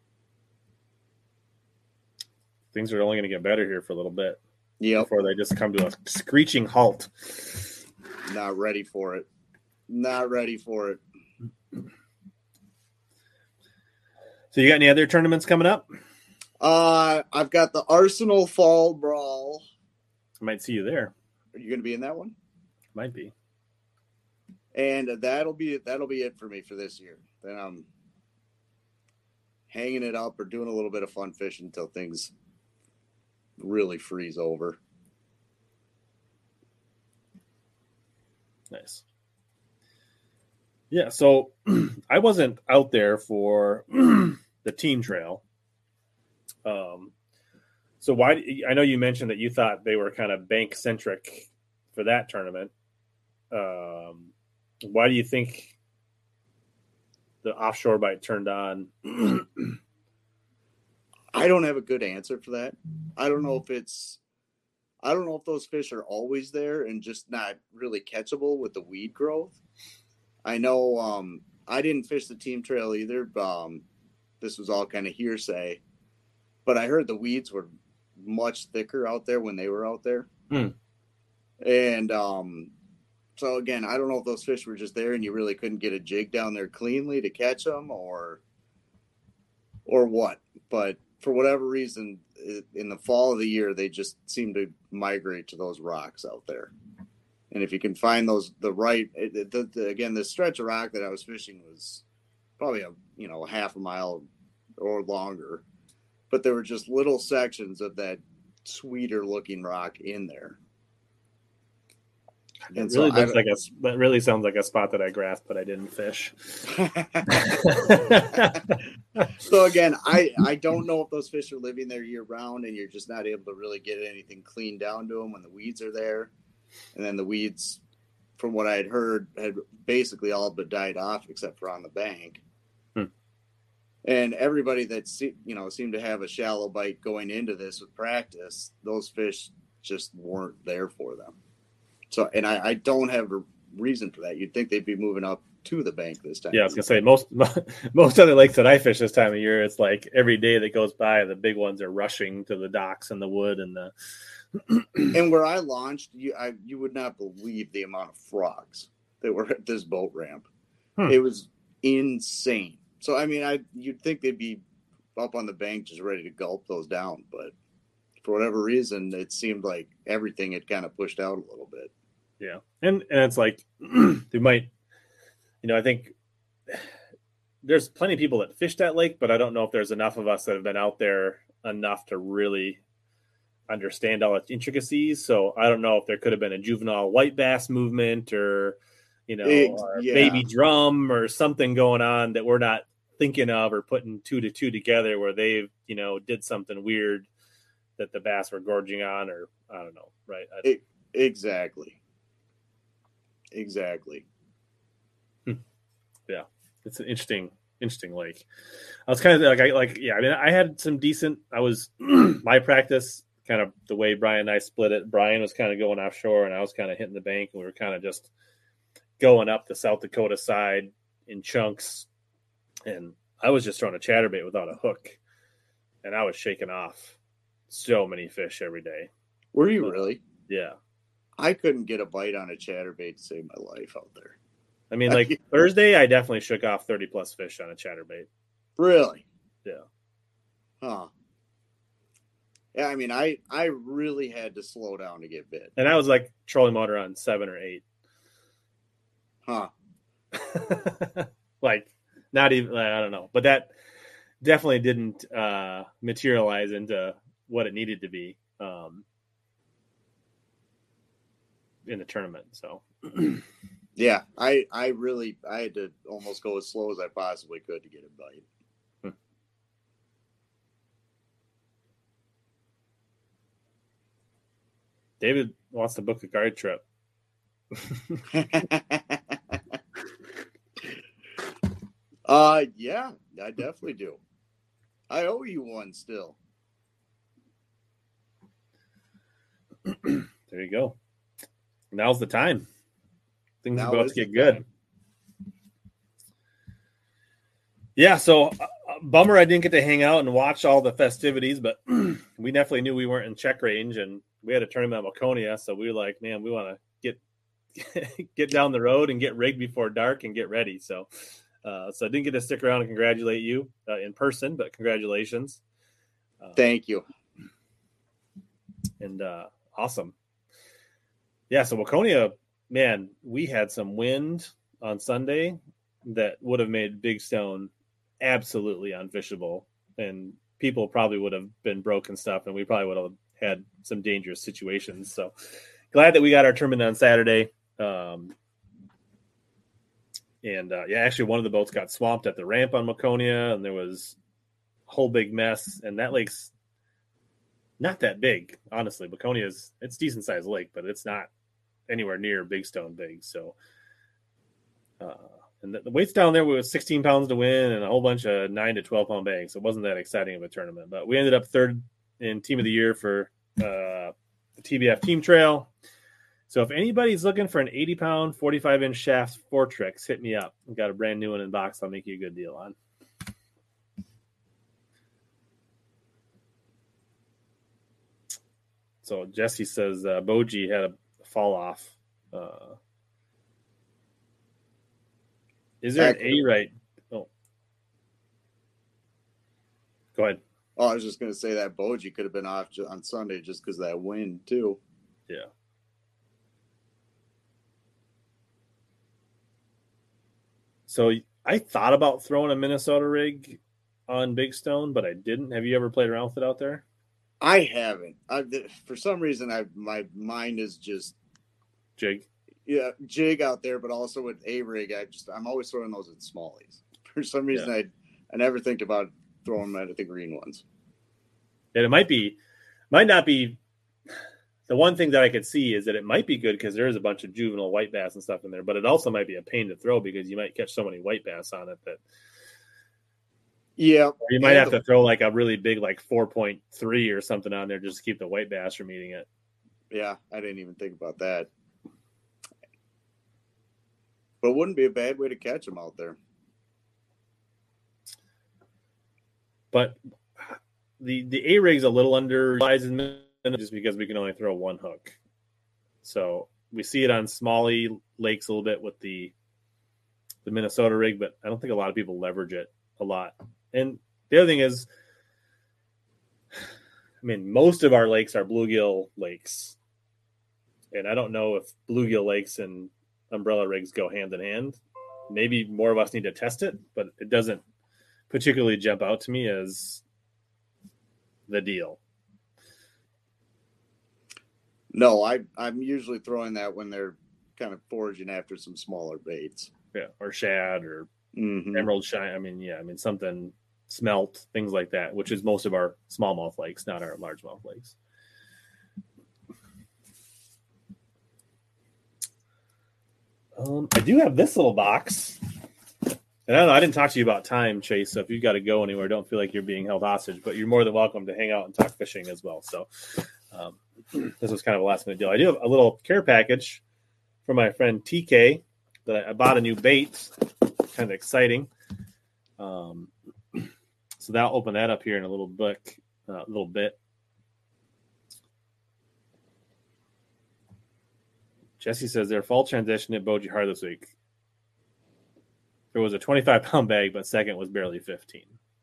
Things are only going to get better here for a little bit. Yep. Before they just come to a screeching halt. Not ready for it. Not ready for it. So you got any other tournaments coming up? Uh, I've got the Arsenal Fall Brawl. I might see you there. Are you going to be in that one? Might be. And that'll be that'll be it for me for this year. Then I'm hanging it up or doing a little bit of fun fishing until things really freeze over. Nice. Yeah, so I wasn't out there for the team trail. Um, So why? I know you mentioned that you thought they were kind of bank centric for that tournament. Um, why do you think the offshore bite turned on? I don't have a good answer for that. I don't know if it's, I don't know if those fish are always there and just not really catchable with the weed growth. I know um, I didn't fish the team trail either. Um, this was all kind of hearsay, but I heard the weeds were much thicker out there when they were out there. Hmm. And um, so again, I don't know if those fish were just there and you really couldn't get a jig down there cleanly to catch them, or or what. But for whatever reason, in the fall of the year, they just seem to migrate to those rocks out there. And if you can find those, the right, the, the, again, the stretch of rock that I was fishing was probably a, you know, half a mile or longer, but there were just little sections of that sweeter looking rock in there. It really so looks like a, that really sounds like a spot that I grasped, but I didn't fish. So again, I, I don't know if those fish are living there year round and you're just not able to really get anything cleaned down to them when the weeds are there. And then the weeds, from what I had heard, had basically all but died off except for on the bank. Hmm. And everybody that, you know, seemed to have a shallow bite going into this with practice, those fish just weren't there for them. So, and I, I don't have a reason for that. You'd think they'd be moving up to the bank this time. Yeah, I was gonna say most most other lakes that I fish this time of year, it's like every day that goes by, the big ones are rushing to the docks and the wood and the. And where I launched, you I you would not believe the amount of frogs that were at this boat ramp. Hmm. It was insane. So I mean, I you'd think they'd be up on the bank just ready to gulp those down, but for whatever reason, it seemed like everything had kind of pushed out a little bit. Yeah, and and it's like they might, you know, I think there's plenty of people that fish that lake, but I don't know if there's enough of us that have been out there enough to really understand all its intricacies. So I don't know if there could have been a juvenile white bass movement or, you know, it, or yeah. baby drum or something going on that we're not thinking of or putting two to two together where they, you know, did something weird that the bass were gorging on, or I don't know. Right. It, exactly. Exactly. Hmm. Yeah. It's an interesting, interesting lake. I was kind of like, I like, yeah, I mean, I had some decent, I was my practice, kind of the way Brian and I split it. Brian was kind of going offshore and I was kind of hitting the bank, and we were kind of just going up the South Dakota side in chunks. And I was just throwing a chatterbait without a hook, and I was shaking off so many fish every day. Were you really? Yeah. I couldn't get a bite on a chatterbait to save my life out there. I mean, like Thursday, I definitely shook off thirty plus fish on a chatterbait. Really? Yeah. Huh. Yeah, I mean, I, I really had to slow down to get bit. And I was like trolling motor on seven or eight. Huh. Like, not even, I don't know. But that definitely didn't uh, materialize into what it needed to be um, in the tournament. So, yeah, I, I really, I had to almost go as slow as I possibly could to get a bite. Hmm. David wants to book a guide trip. uh, yeah, I definitely do. I owe you one still. There you go. Now's the time. Things now are about to get good. Time. Yeah, so uh, bummer I didn't get to hang out and watch all the festivities, but we definitely knew we weren't in check range, and we had a tournament at Waconia, so we were like, man, we want to get get down the road and get rigged before dark and get ready. So, uh, so I didn't get to stick around and congratulate you uh, in person, but congratulations. Uh, Thank you. And uh, awesome. Yeah, so Waconia, man, we had some wind on Sunday that would have made Big Stone absolutely unfishable, and people probably would have been broken stuff, and we probably would have had some dangerous situations. So glad that we got our tournament on Saturday. Um, and uh, yeah, actually one of the boats got swamped at the ramp on Waconia, and there was a whole big mess. And that lake's not that big, honestly. Baconia is it's decent sized lake, but it's not anywhere near Big Stone big. So, uh, and the, the weights down there was sixteen pounds to win and a whole bunch of nine to twelve pound bags. So it wasn't that exciting of a tournament, but we ended up third in team of the year for uh, the T B F team trail. So if anybody's looking for an eighty pound, forty-five inch shaft Fortrex, hit me up. I've got a brand new one in box. I'll make you a good deal on. So Jesse says uh, Boji had a fall off. Uh, is there an A right? Oh, go ahead. Oh, I was just going to say that Boji could have been off on Sunday just because of that wind too. Yeah. So I thought about throwing a Minnesota rig on Big Stone, but I didn't. Have you ever played around with it out there? I haven't. I, for some reason, I my mind is just jig. Yeah, jig out there, but also with a rig, I just I'm always throwing those at smallies. For some reason, yeah. I I never think about throwing them at the green ones. And it might be, might not be. The one thing that I could see is that it might be good because there is a bunch of juvenile white bass and stuff in there, but it also might be a pain to throw because you might catch so many white bass on it that. Yeah. You might have to throw like a really big, like four point three or something on there just to keep the white bass from eating it. Yeah, I didn't even think about that. But it wouldn't be a bad way to catch them out there. But the the A rig's a little underutilized in just because we can only throw one hook. So we see it on smally lakes a little bit with the the Minnesota rig, but I don't think a lot of people leverage it a lot. And the other thing is, I mean, most of our lakes are bluegill lakes. And I don't know if bluegill lakes and umbrella rigs go hand in hand. Maybe more of us need to test it, but it doesn't particularly jump out to me as the deal. No, I, I'm usually throwing that when they're kind of foraging after some smaller baits. Yeah, or shad or mm-hmm. emerald shine. I mean, yeah, I mean, something smelt, things like that, which is most of our smallmouth lakes, not our largemouth lakes. Um, I do have this little box. And I don't know, I didn't talk to you about time, Chase, so if you've got to go anywhere, don't feel like you're being held hostage, but you're more than welcome to hang out and talk fishing as well. So um, this was kind of a last-minute deal. I do have a little care package from my friend T K that I, I bought a new bait. Kind of exciting. Um, so that'll open that up here in a little book, a uh, little bit. Jesse says their fall transition at Boji Hard this week. There was a twenty-five pound bag, but second was barely fifteen.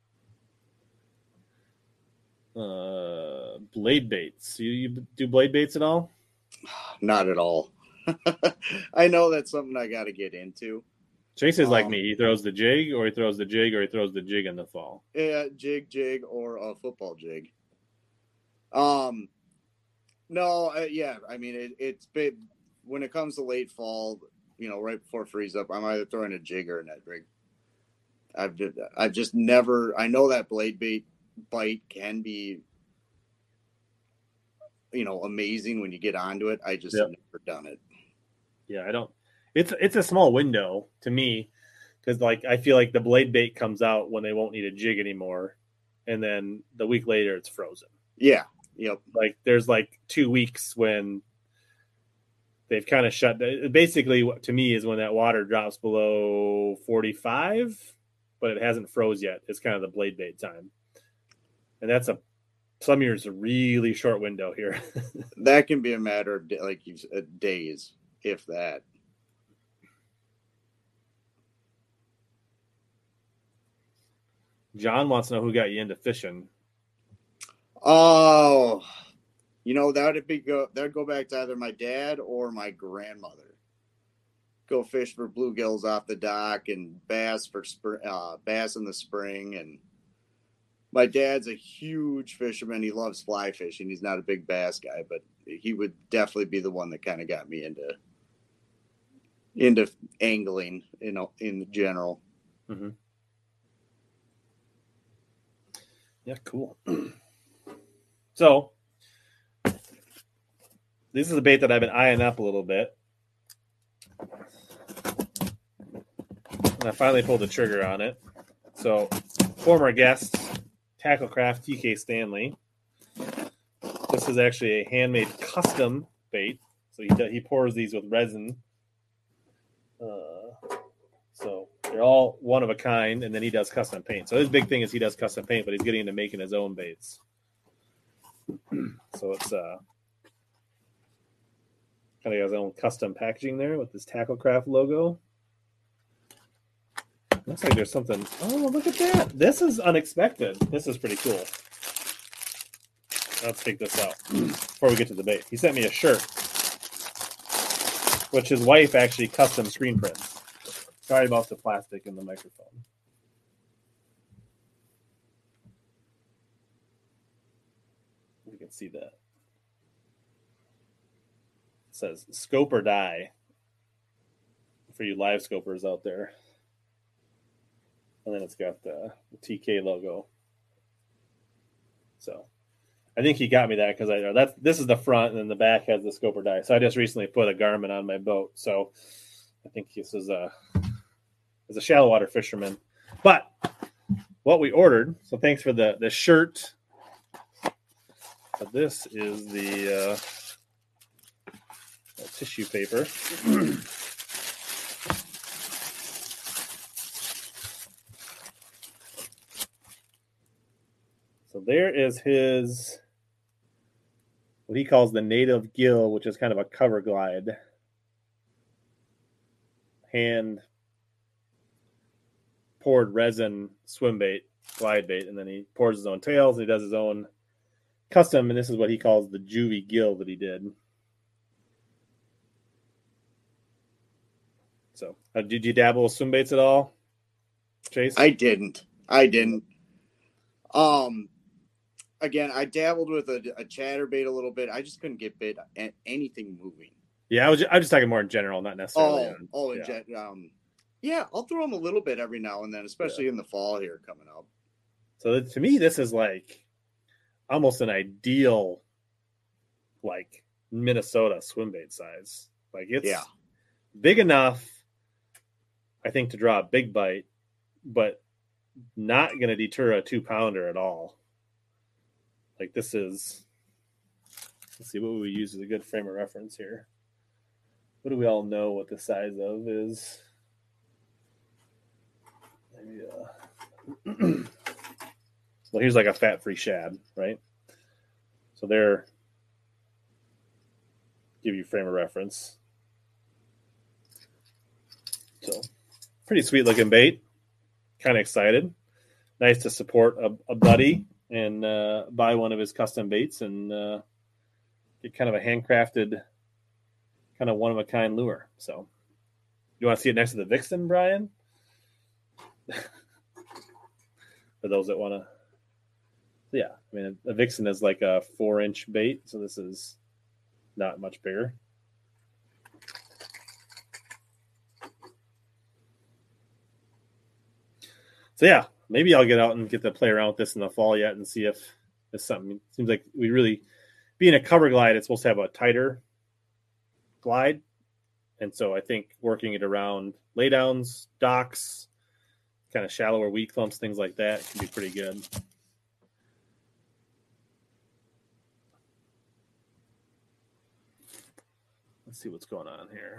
Uh, blade baits. You, you do blade baits at all? Not at all. I know that's something I got to get into. Chase is um, like me. He throws the jig, or he throws the jig, or he throws the jig in the fall. Yeah, jig, jig, or a football jig. Um, no, uh, yeah. I mean, it, it's been when it comes to late fall. You know, right before freeze up, I'm either throwing a jig or a net rig. I've just, I've just never. I know that blade bait bite can be, you know, amazing when you get onto it. I just yep. have never done it. Yeah, I don't. It's it's a small window to me because, like, I feel like the blade bait comes out when they won't need a jig anymore, and then the week later it's frozen. Yeah. Yep. Like there's like two weeks when. They've kind of shut. Basically, to me, is when that water drops below forty-five, but it hasn't froze yet. It's kind of the blade bait time, and that's a some years a really short window here. That can be a matter of like you said, days, if that. John wants to know who got you into fishing. Oh. You know, that would be go that would go back to either my dad or my grandmother. Go fish for bluegills off the dock and bass for spr- uh, bass in the spring. And my dad's a huge fisherman. He loves fly fishing. He's not a big bass guy, but he would definitely be the one that kind of got me into into angling, you know, in general. Mm-hmm. Yeah, cool. So. this is a bait that I've been eyeing up a little bit. And I finally pulled the trigger on it. So, former guest, Tacklecraft T K Stanley. This is actually a handmade custom bait. So he he pours these with resin. Uh, so they're all one of a kind, and then he does custom paint. So his big thing is he does custom paint, but he's getting into making his own baits. So it's uh, kind of his own custom packaging there with this Tacklecraft logo. Looks like there's something. Oh, look at that. This is unexpected. This is pretty cool. Let's take this out before we get to the bait. He sent me a shirt, which his wife actually custom screen prints. Sorry about the plastic in the microphone. You can see that. It says scope or die for you live scopers out there. And then it's got the, the T K logo. So I think he got me that because I know that's this is the front and then the back has the scope or die. So I just recently put a Garmin on my boat. So I think this is a is a shallow water fisherman. But what we ordered, so thanks for the, the shirt. But this is the uh, tissue paper. So there is his, what he calls the native gill, which is kind of a cover glide. Hand poured resin swim bait, glide bait, and then he pours his own tails and he does his own custom, and this is what he calls the juvie gill that he did. So, uh, did you dabble with swim baits at all, Chase? I didn't. I didn't. Um, again, I dabbled with a, a chatterbait a little bit. I just couldn't get bit at anything moving. Yeah, I was. Just, I was just talking more in general, not necessarily. Oh, on, oh, in yeah. gen- um, yeah, I'll throw them a little bit every now and then, especially yeah. in the fall here coming up. So to me, this is like almost an ideal, like Minnesota swim bait size. Like it's yeah. big enough, I think, to draw a big bite, but not going to deter a two pounder at all. Like this is, let's see, what would we use as a good frame of reference here? What do we all know what the size of is? Maybe, uh, well, here's like a fat-free shad, right? So they're, give you frame of reference. So pretty sweet looking bait. Kind of excited. Nice to support a, a buddy and uh, buy one of his custom baits and uh, get kind of a handcrafted, kind of one-of-a-kind lure. So you want to see it next to the Vixen, Brian? For those that want to. Yeah, I mean, a Vixen is like a four-inch bait, so this is not much bigger. So yeah, maybe I'll get out and get to play around with this in the fall yet and see if it's something. It seems like we really, being a cover glide, it's supposed to have a tighter glide. And so I think working it around laydowns, docks, kind of shallower weed clumps, things like that can be pretty good. Let's see what's going on here.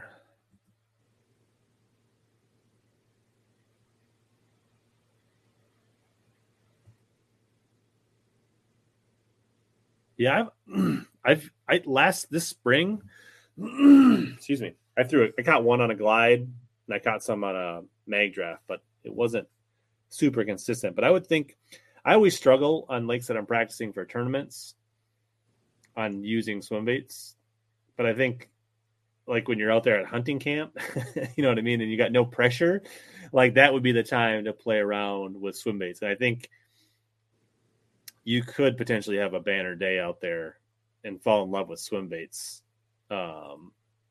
Yeah, I've, I've I last this spring. excuse me. I threw it. I caught one on a glide, and I caught some on a mag draft, but it wasn't super consistent. But I would think I always struggle on lakes that I'm practicing for tournaments on using swim baits. But I think like when you're out there at hunting camp, you know what I mean, and you got no pressure, like that would be the time to play around with swim baits. And I think you could potentially have a banner day out there and fall in love with swim baits um,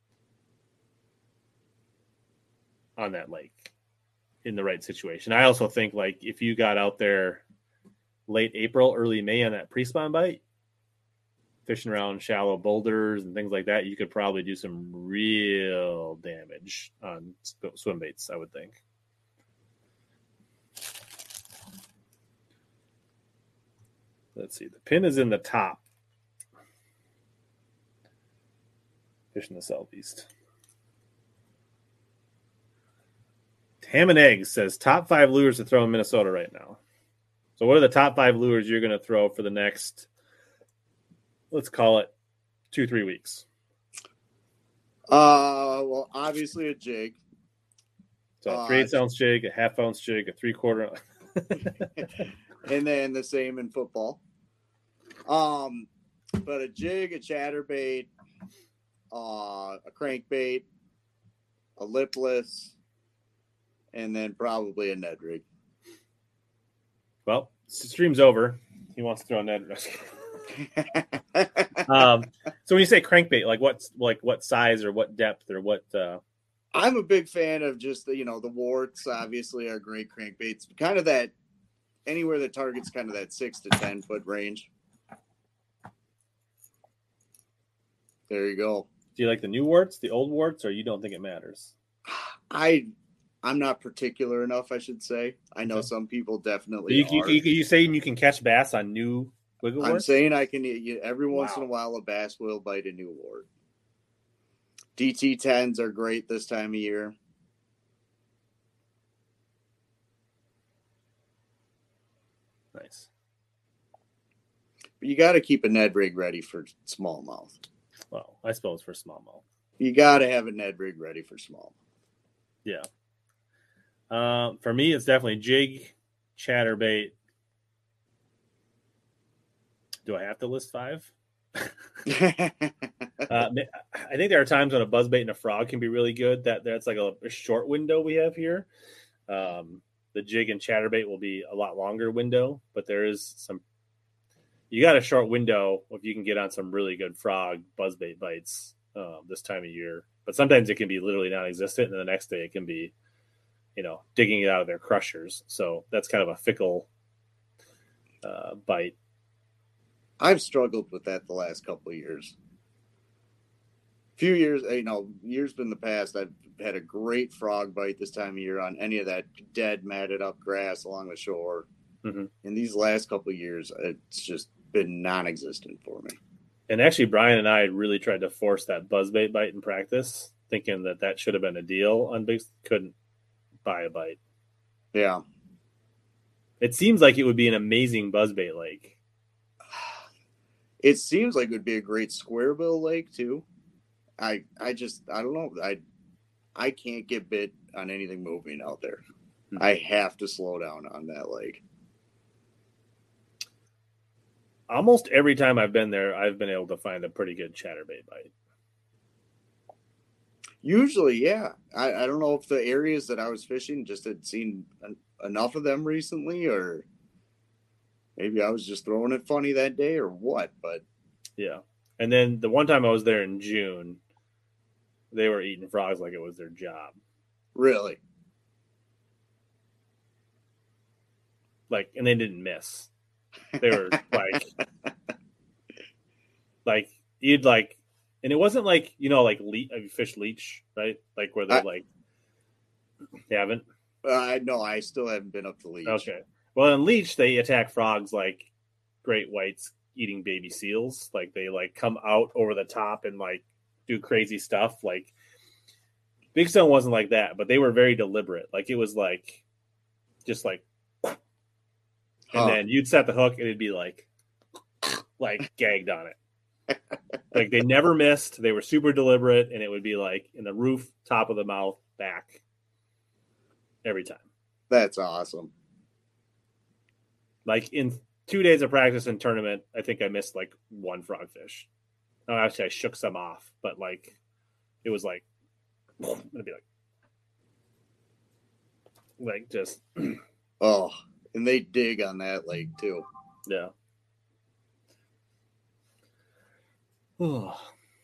on that lake in the right situation. I also think like if you got out there late April, early May on that pre-spawn bite, fishing around shallow boulders and things like that, you could probably do some real damage on swim baits, I would think. Let's see. The pin is in the top. Fishing the southeast. Ham and Eggs says top five lures to throw in Minnesota right now. So what are the top five lures you're going to throw for the next, let's call it, two, three weeks? Uh, well, obviously a jig. So a three eighths uh, ounce jig, a half ounce jig, a three quarter. And then the same in football. Um, but a jig, a chatterbait, uh, a crankbait, a lipless, and then probably a Ned rig. Well, stream's over. He wants to throw a Ned rig. um, so when you say crankbait, like what, like what size or what depth or what? Uh... I'm a big fan of just the, you know, the warts. Obviously, are great crankbaits. Kind of that anywhere that targets kind of that six to ten foot range. There you go. Do you like the new warts, the old warts, or you don't think it matters? I, I'm not particular enough, I should say. I know okay. Some people definitely you, are. You, you, you saying you can catch bass on new wiggle warts? I'm saying I can. You, every once wow. in a while, a bass will bite a new wart. D T tens are great this time of year. Nice. But you got to keep a Ned rig ready for smallmouth. Well, I suppose for smallmouth. You got to have a Ned rig ready for smallmouth. Yeah. Um, for me, it's definitely jig, chatterbait. Do I have to list five? uh, I think there are times when a buzzbait and a frog can be really good. That that's like a, a short window we have here. Um, the jig and chatterbait will be a lot longer window, but there is some. You got a short window if you can get on some really good frog buzzbait bites um, this time of year. But sometimes it can be literally non-existent, and the next day it can be, you know, digging it out of their crushers. So that's kind of a fickle uh, bite. I've struggled with that the last couple of years. Few years, you know, years in the past, I've had a great frog bite this time of year on any of that dead, matted up grass along the shore. Mm-hmm. In these last couple of years, it's just been non-existent for me. And actually, Brian and I really tried to force that buzzbait bite in practice, thinking that that should have been a deal on big. Couldn't buy a bite. Yeah. It seems like it would be an amazing buzzbait lake. It seems like it would be a great square bill lake too. I I just I don't know. I I can't get bit on anything moving out there. Mm-hmm. I have to slow down on that lake. Almost every time I've been there, I've been able to find a pretty good chatterbait bite. Usually, yeah. I, I don't know if the areas that I was fishing just had seen en- enough of them recently, or maybe I was just throwing it funny that day or what, but. Yeah. And then the one time I was there in June, they were eating frogs like it was their job. Really? Like, and they didn't miss. They were like, like you'd like, and it wasn't like, you know, like le- have you fished leech, right? Like where they're I, like, you haven't? Uh, no, I still haven't been up to leech. Okay. Well, in leech, they attack frogs like great whites eating baby seals. Like they like come out over the top and like do crazy stuff. Like Big Stone wasn't like that, but they were very deliberate. Like it was like, just like, and huh. then you'd set the hook and it'd be like, like gagged on it. Like they never missed. They were super deliberate, and it would be like in the roof, top of the mouth, back every time. That's awesome. Like in two days of practice and tournament, I think I missed like one frogfish. No, actually I shook some off, but like it was like, it'd be like, like just. Oh. And they dig on that lake too. Yeah. Oh.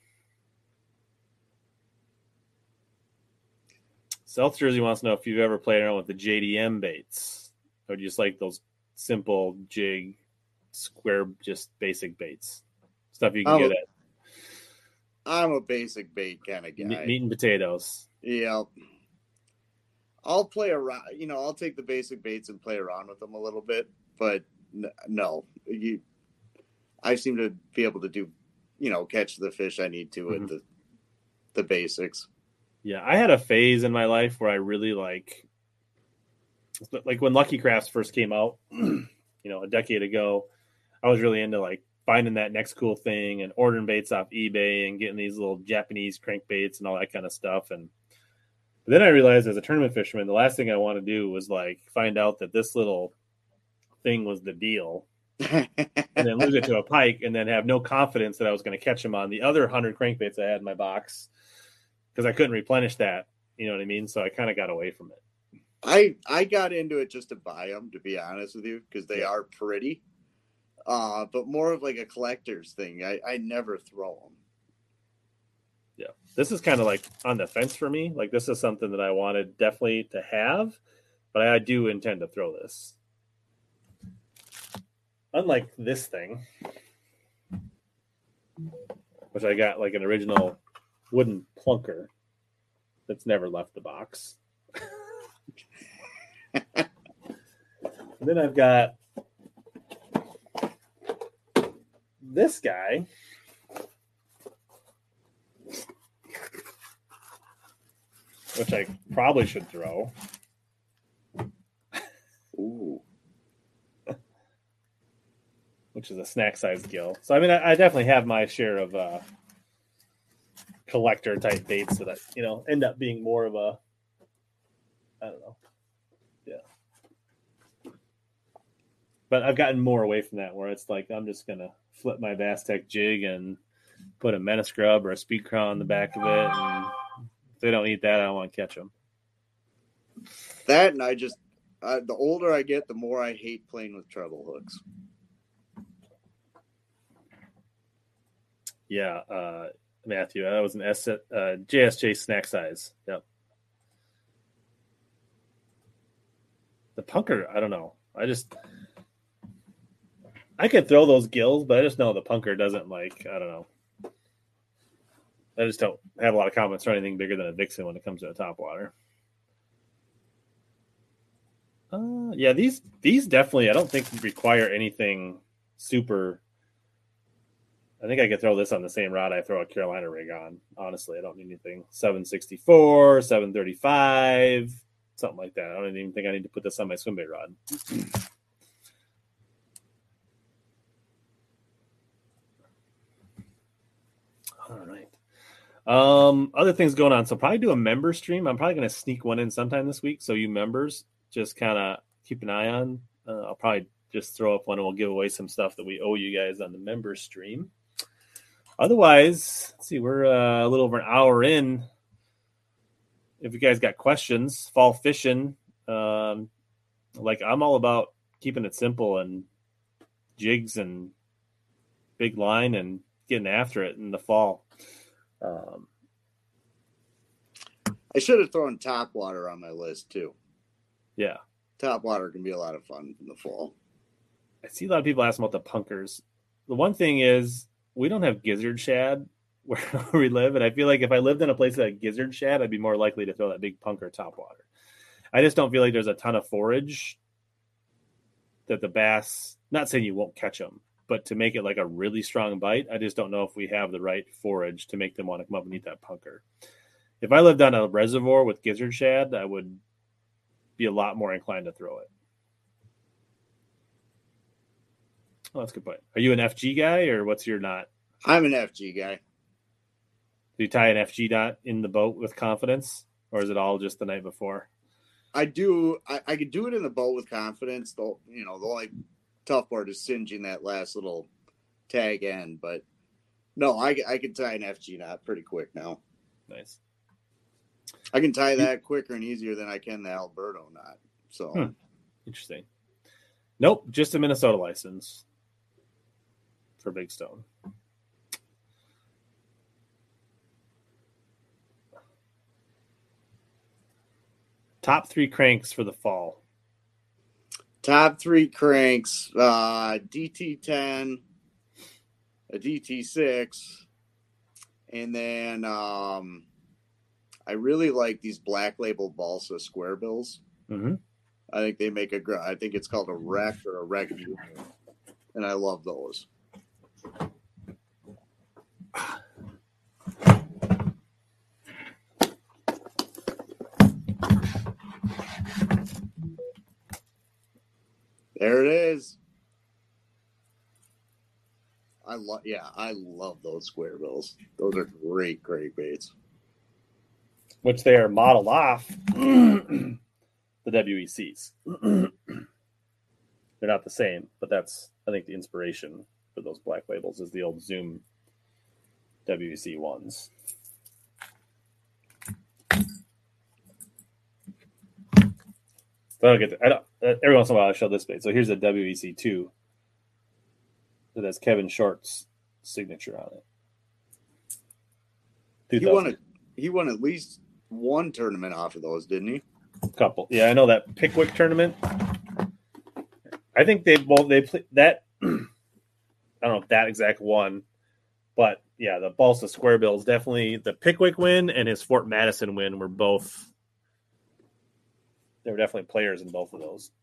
South Jersey wants to know if you've ever played around with the J D M baits, or just like those simple jig, square, just basic baits. stuff you can I'm get a, at I'm a basic bait kind of meat, guy. meat and potatoes. Yeah. I'll play around, you know, I'll take the basic baits and play around with them a little bit, but n- no, you, I seem to be able to do, you know, catch the fish I need to Mm-hmm. with the, the basics. Yeah. I had a phase in my life where I really like, like when Lucky Crafts first came out, you know, a decade ago, I was really into like finding that next cool thing and ordering baits off eBay and getting these little Japanese crankbaits and all that kind of stuff. And but then I realized as a tournament fisherman, the last thing I want to do was like find out that this little thing was the deal and then lose it to a pike and then have no confidence that I was going to catch him on the other hundred crankbaits I had in my box because I couldn't replenish that. You know what I mean? So I kind of got away from it. I I got into it just to buy them, to be honest with you, because they Yeah. are pretty. Uh, but more of like a collector's thing. I, I never throw them. Yeah. This is kind of like on the fence for me. Like this is something that I wanted definitely to have, but I do intend to throw this. Unlike this thing, which I got like an original wooden plunker that's never left the box. And then I've got this guy. Which I probably should throw. Ooh. Which is a snack size gill. So I mean, I, I definitely have my share of uh, collector type baits that I, you know, end up being more of a, I don't know, yeah. But I've gotten more away from that, where it's like I'm just gonna flip my Vastec jig and put a Menace grub or a Speed Craw on the back of it, and if they don't eat that, I don't want to catch them. That and I just, uh, the older I get, the more I hate playing with treble hooks. Yeah, uh, Matthew, that was an S, uh, J S J snack size. Yep. The punker, I don't know. I just, I could throw those gills, but I just know the punker doesn't like, I don't know. I just don't have a lot of confidence or anything bigger than a Vixen when it comes to a topwater. Uh, yeah, these these definitely, I don't think require anything super. I think I could throw this on the same rod I throw a Carolina rig on. Honestly, I don't need anything. seven sixty-four, seven thirty-five, something like that. I don't even think I need to put this on my swim bait rod. All right. Um, other things going on. So probably do a member stream. I'm probably going to sneak one in sometime this week. So you members just kind of keep an eye on. Uh, I'll probably just throw up one and we'll give away some stuff that we owe you guys on the member stream. Otherwise, let's see, we're uh, a little over an hour in. If you guys got questions, fall fishing, um, like I'm all about keeping it simple and jigs and big line and getting after it in the fall. Um, I should have thrown top water on my list too. Yeah. Top water can be a lot of fun in the fall. I see a lot of people asking about the punkers. The one thing is we don't have gizzard shad where we live, and I feel like if I lived in a place that had gizzard shad, I'd be more likely to throw that big punker top water. I just don't feel like there's a ton of forage that the bass, not saying you won't catch them, but to make it like a really strong bite, I just don't know if we have the right forage to make them want to come up and eat that punker. If I lived on a reservoir with gizzard shad, I would be a lot more inclined to throw it. Oh, that's a good point. Are you an F G guy or what's your knot? I'm an F G guy. Do you tie an F G knot in the boat with confidence, or is it all just the night before? I do. I, I could do it in the boat with confidence. Though, you know, the only tough part is singeing that last little tag end. But no, I, I can tie an F G knot pretty quick now. Nice. I can tie that quicker and easier than I can the Alberto knot. So hmm. Interesting. Nope, just a Minnesota license for Big Stone. Top three cranks for the fall. Top three cranks, uh, D T ten, a D T six, and then um, I really like these Black Label Balsa square bills. Mm-hmm. I think they make a great. I think it's called a Rec or a Rec Junior, and I love those. There it is. I love, yeah, I love those square bills. Those are great, great baits. Which they are modeled off the W E Cs. They're not the same, but that's, I think, the inspiration for those Black Labels is the old Zoom W E C ones. So I don't get to, I don't, uh, every once in a while I show this bait. So here's a W E C two that has Kevin Short's signature on it. He won a, he won at least one tournament off of those, didn't he? Couple. Yeah, I know that Pickwick tournament. I think they both they play that. I don't know if that exact one, but yeah, the Balsa Square Bills definitely the Pickwick win and his Fort Madison win were both. They were definitely players in both of those.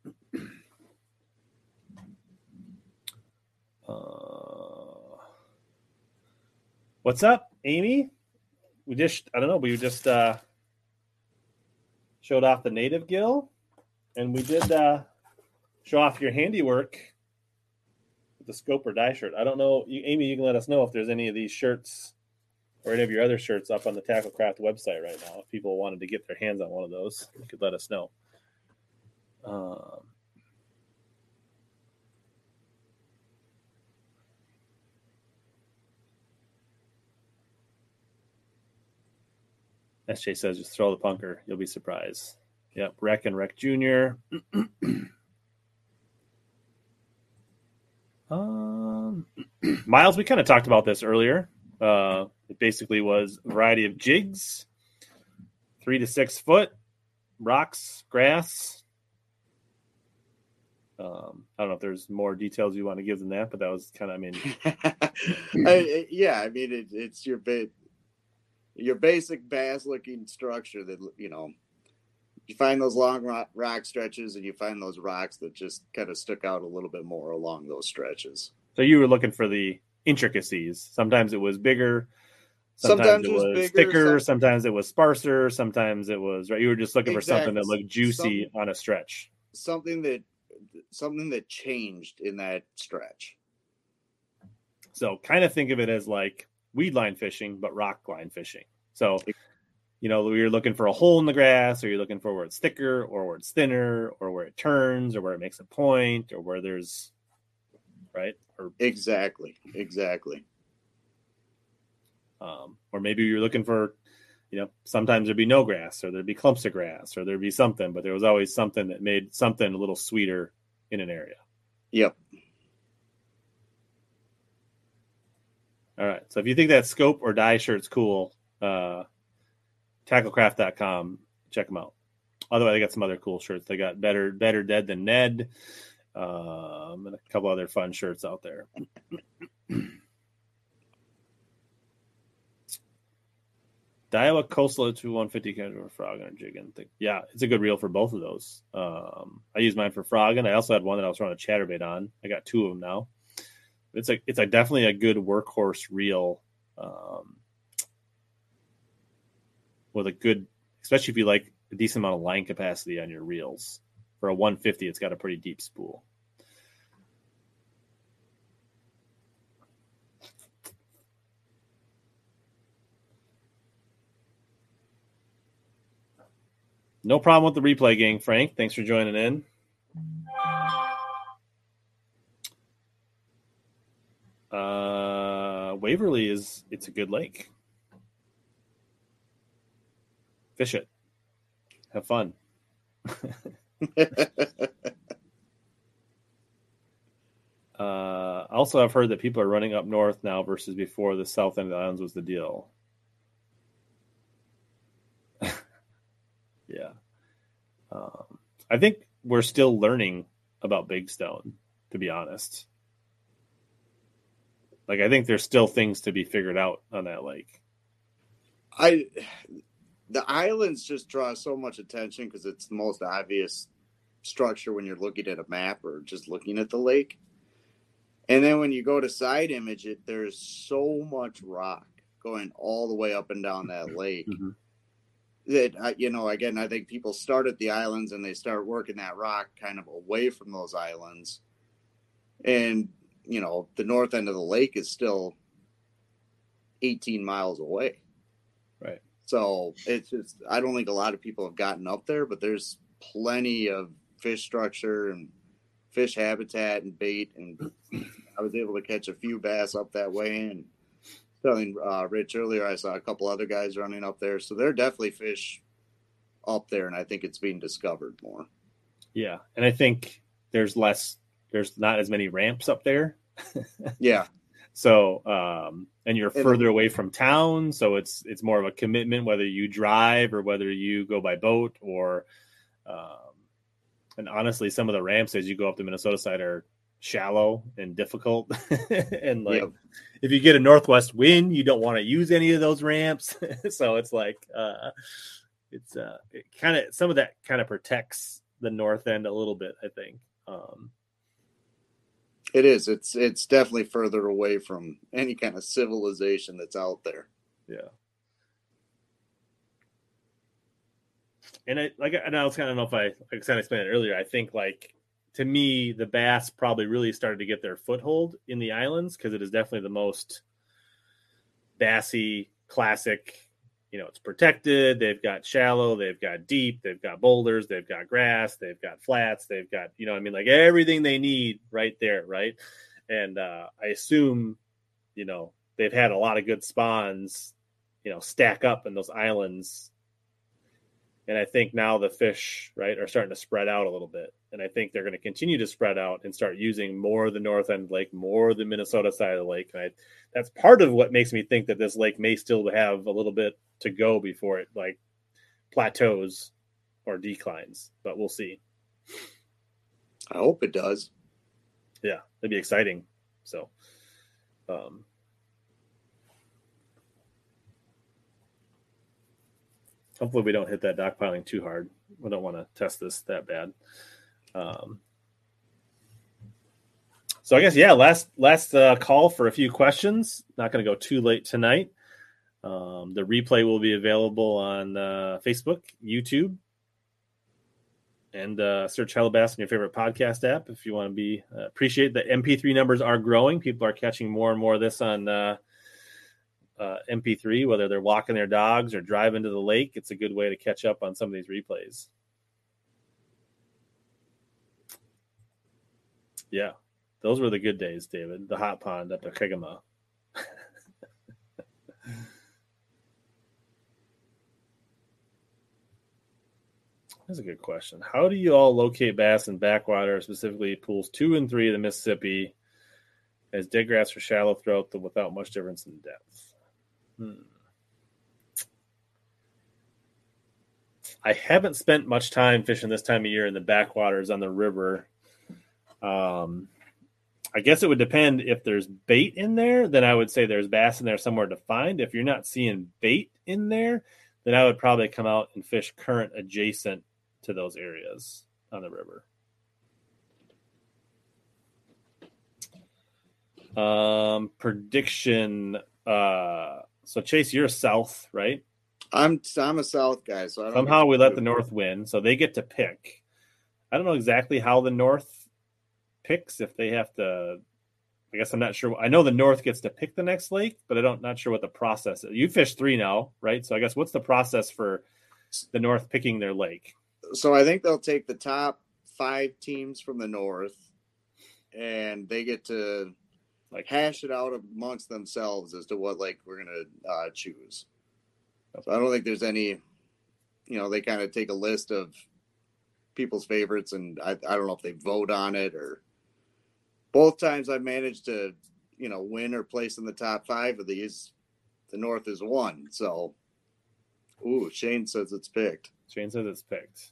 Uh, what's up, Amy? We just I don't know. We just uh, showed off the native gill, and we did uh, show off your handiwork with the scope or die shirt. I don't know, you, Amy. You can let us know if there's any of these shirts or any of your other shirts up on the Tacklecraft website right now. If people wanted to get their hands on one of those, you could let us know. Um, S J says, just throw the punker. You'll be surprised. Yep, Rec and Rec Junior um, Miles, we kind of talked about this earlier. Uh, it basically was a variety of jigs, three to six foot, rocks, grass. Um, I don't know if there's more details you want to give than that, but that was kind of, I mean. I, yeah, I mean, it, it's your bit. Your basic bass looking structure that, you know, you find those long rock, rock stretches and you find those rocks that just kind of stick out a little bit more along those stretches. So you were looking for the intricacies. Sometimes it was bigger. Sometimes, sometimes it was, was bigger, thicker. Some... Sometimes it was sparser. Sometimes it was, right. You were just looking exactly. for something that looked juicy some, on a stretch. Something that, something that changed in that stretch. So kind of think of it as like weed line fishing, but rock line fishing. So, you know, you're looking for a hole in the grass, or you're looking for where it's thicker, or where it's thinner, or where it turns, or where it makes a point, or where there's, right? Or exactly, exactly. Um, or maybe you're looking for, you know, sometimes there'd be no grass, or there'd be clumps of grass, or there'd be something, but there was always something that made something a little sweeter in an area. Yep. All right. So if you think that scope or die shirt's cool, uh, tacklecraft dot com, check them out. Otherwise, they got some other cool shirts. They got better, better dead than Ned, um, and a couple other fun shirts out there. Daiwa Coastal to one fifty for frog and jig and thing. Yeah, it's a good reel for both of those. Um, I use mine for frogging. I also had one that I was throwing a chatterbait on. I got two of them now. It's a it's a definitely a good workhorse reel, um, with a good, especially if you like a decent amount of line capacity on your reels. For a one fifty, it's got a pretty deep spool. No problem with the replay, gang. Frank, thanks for joining in. Uh, Waverly is it's a good lake. Fish it. Have fun. uh, also, I've heard that people are running up north now versus before. The south end of the islands was the deal. Yeah. Um, I think we're still learning about Big Stone, to be honest. Like, I think there's still things to be figured out on that lake. I the islands just draw so much attention because it's the most obvious structure when you're looking at a map or just looking at the lake. And then when you go to side image it, there's so much rock going all the way up and down that lake. Mm-hmm. That, you know, again, I think people start at the islands and they start working that rock kind of away from those islands. And, you know, the north end of the lake is still eighteen miles away. Right. So it's just, I don't think a lot of people have gotten up there, but there's plenty of fish structure and fish habitat and bait. And I was able to catch a few bass up that way. And telling uh, Rich earlier, I saw a couple other guys running up there. So there are definitely fish up there, and I think it's being discovered more. Yeah, and I think there's less, there's not as many ramps up there. Yeah. So, um, and you're and further away from town, so it's it's more of a commitment whether you drive or whether you go by boat or, um, and honestly, some of the ramps as you go up the Minnesota side are shallow and difficult and like yep. if you get a northwest wind you don't want to use any of those ramps. So it's like uh it's uh it kind of some of that kind of protects the north end a little bit, I think. um it is it's it's definitely further away from any kind of civilization that's out there. Yeah. And I like and I was kind of know if I like I said I explained it earlier, I think like to me, the bass probably really started to get their foothold in the islands because it is definitely the most bassy, classic. You know, it's protected. They've got shallow, they've got deep, they've got boulders, they've got grass, they've got flats, they've got, you know, I mean, like everything they need right there, right? And uh, I assume, you know, they've had a lot of good spawns, you know, stack up in those islands. And I think now the fish, right, are starting to spread out a little bit. And I think they're going to continue to spread out and start using more of the north end lake, more of the Minnesota side of the lake. And I, that's part of what makes me think that this lake may still have a little bit to go before it like plateaus or declines. But we'll see. I hope it does. Yeah, it'd be exciting. So, um, hopefully we don't hit that dock piling too hard. We don't want to test this that bad. Um, so I guess, yeah, last last uh, call for a few questions. Not going to go too late tonight. Um, the replay will be available on uh, Facebook, YouTube, and uh, search Hellabass in your favorite podcast app if you want to be. Uh, appreciate the M P three numbers are growing. People are catching more and more of this on uh, uh, M P three, whether they're walking their dogs or driving to the lake. It's a good way to catch up on some of these replays. Yeah, those were the good days, David. The hot pond up at Kegama. That's a good question. How do you all locate bass in backwater, specifically pools two and three of the Mississippi, as dead grass or shallow throughout the without much difference in depth? Hmm. I haven't spent much time fishing this time of year in the backwaters on the river. Um, I guess it would depend if there's bait in there, then I would say there's bass in there somewhere to find. If you're not seeing bait in there, then I would probably come out and fish current adjacent to those areas on the river. Um, prediction. Uh, so Chase, you're south, right? I'm I'm a south guy, so I don't somehow we let the north win, so they get to pick. I don't know exactly how the north picks if they have to. I guess I'm not sure. I know the north gets to pick the next lake, but I don't not sure what the process is. You fish three now, right? So I guess what's the process for the north picking their lake? So I think they'll take the top five teams from the north, and they get to like hash it out amongst themselves as to what lake we're gonna uh, choose. Okay. So I don't think there's any, you know, they kind of take a list of people's favorites, and I I don't know if they vote on it or. Both times I've managed to, you know, win or place in the top five of these, the North is one. So, ooh, Shane says it's picked. Shane says it's picked.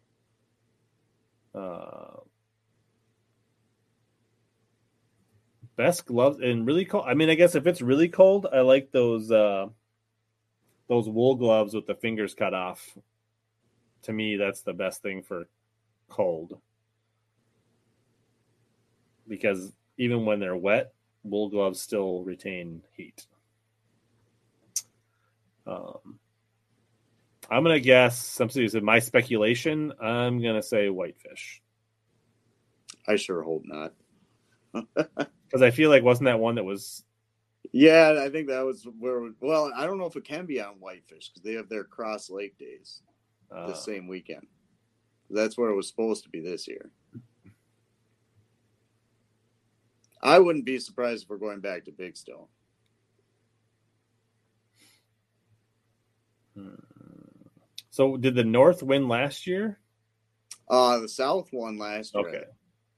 Uh, best gloves and really cold. I mean, I guess if it's really cold, I like those uh, those wool gloves with the fingers cut off. To me, that's the best thing for cold. Because even when they're wet, wool gloves still retain heat. Um, I'm going to guess, somebody said my speculation, I'm going to say whitefish. I sure hope not. Because I feel like, wasn't that one that was... Yeah, I think that was where... Well, I don't know if it can be on whitefish because they have their Cross Lake days uh, the same weekend. That's where it was supposed to be this year. I wouldn't be surprised if we're going back to Big Stone. So did the North win last year? Uh, the South won last year. Okay.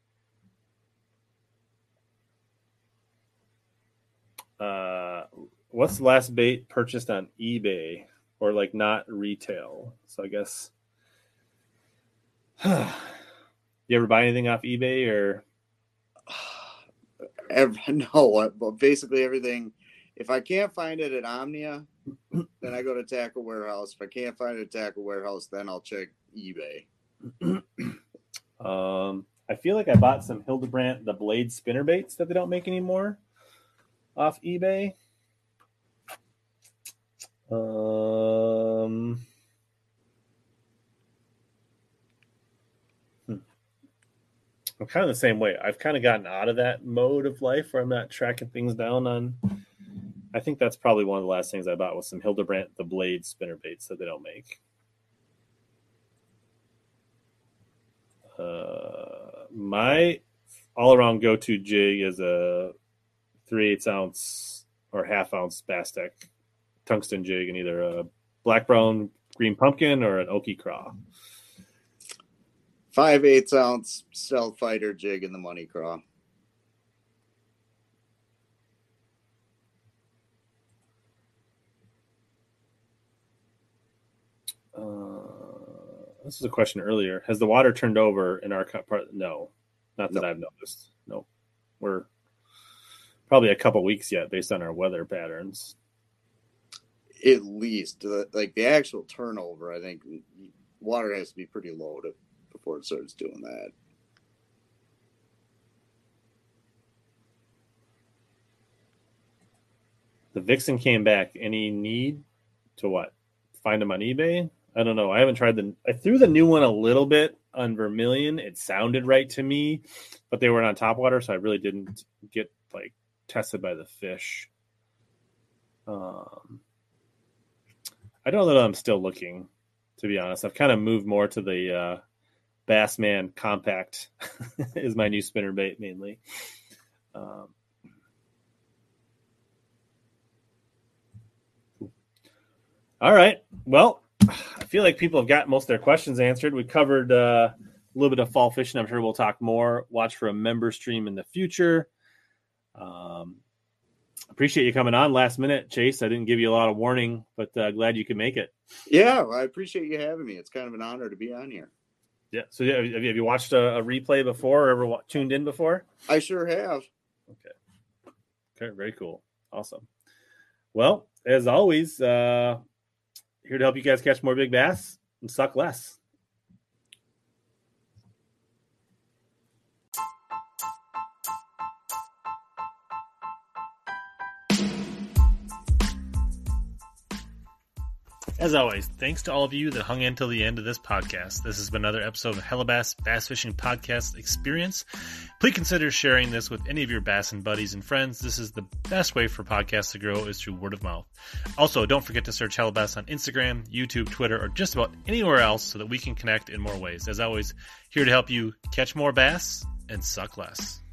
Uh, what's the last bait purchased on eBay or like not retail? So I guess. You ever buy anything off eBay or? Every, no, but basically everything. If I can't find it at Omnia, then I go to Tackle Warehouse. If I can't find it at Tackle Warehouse, then I'll check eBay. um, I feel like I bought some Hildebrandt, the blade spinner baits that they don't make anymore, off eBay. Um, hmm. I'm kind of the same way. I've kind of gotten out of that mode of life where I'm not tracking things down on. I think that's probably one of the last things I bought was some Hildebrandt, the blade spinner baits that they don't make. Uh, my all-around go-to jig is a three-eighths ounce or half-ounce Bastek tungsten jig in either a black brown green pumpkin or an oaky craw. Five-eighths ounce stealth fighter jig in the money craw. Uh, this was a question earlier. Has the water turned over in our part? No, not that no. I've noticed. No, we're probably a couple weeks yet based on our weather patterns. At least, like the actual turnover, I think water has to be pretty low to, before it starts doing that. The Vixen came back. Any need to what? Find them on eBay? I don't know. I haven't tried the. I threw the new one a little bit on Vermilion. It sounded right to me, but they were on top water, so I really didn't get like tested by the fish. Um, I don't know that I'm still looking, to be honest. I've kind of moved more to the uh, Bassman Compact is my new spinnerbait mainly. Um, all right. Well, I feel like people have got most of their questions answered. We covered uh, a little bit of fall fishing. I'm sure we'll talk more. Watch for a member stream in the future. Um, appreciate you coming on last minute, Chase. I didn't give you a lot of warning, but uh, glad you could make it. Yeah, well, I appreciate you having me. It's kind of an honor to be on here. Yeah. So have you, have you watched a, a replay before or ever wa- tuned in before? I sure have. Okay. Okay. Very cool. Awesome. Well, as always, uh, here to help you guys catch more big bass and suck less. As always, thanks to all of you that hung in till the end of this podcast. This has been another episode of Hellabass Bass Fishing Podcast Experience. Please consider sharing this with any of your bassin buddies and friends. This is the best way for podcasts to grow is through word of mouth. Also, don't forget to search Hellabass on Instagram, YouTube, Twitter, or just about anywhere else so that we can connect in more ways. As always, here to help you catch more bass and suck less.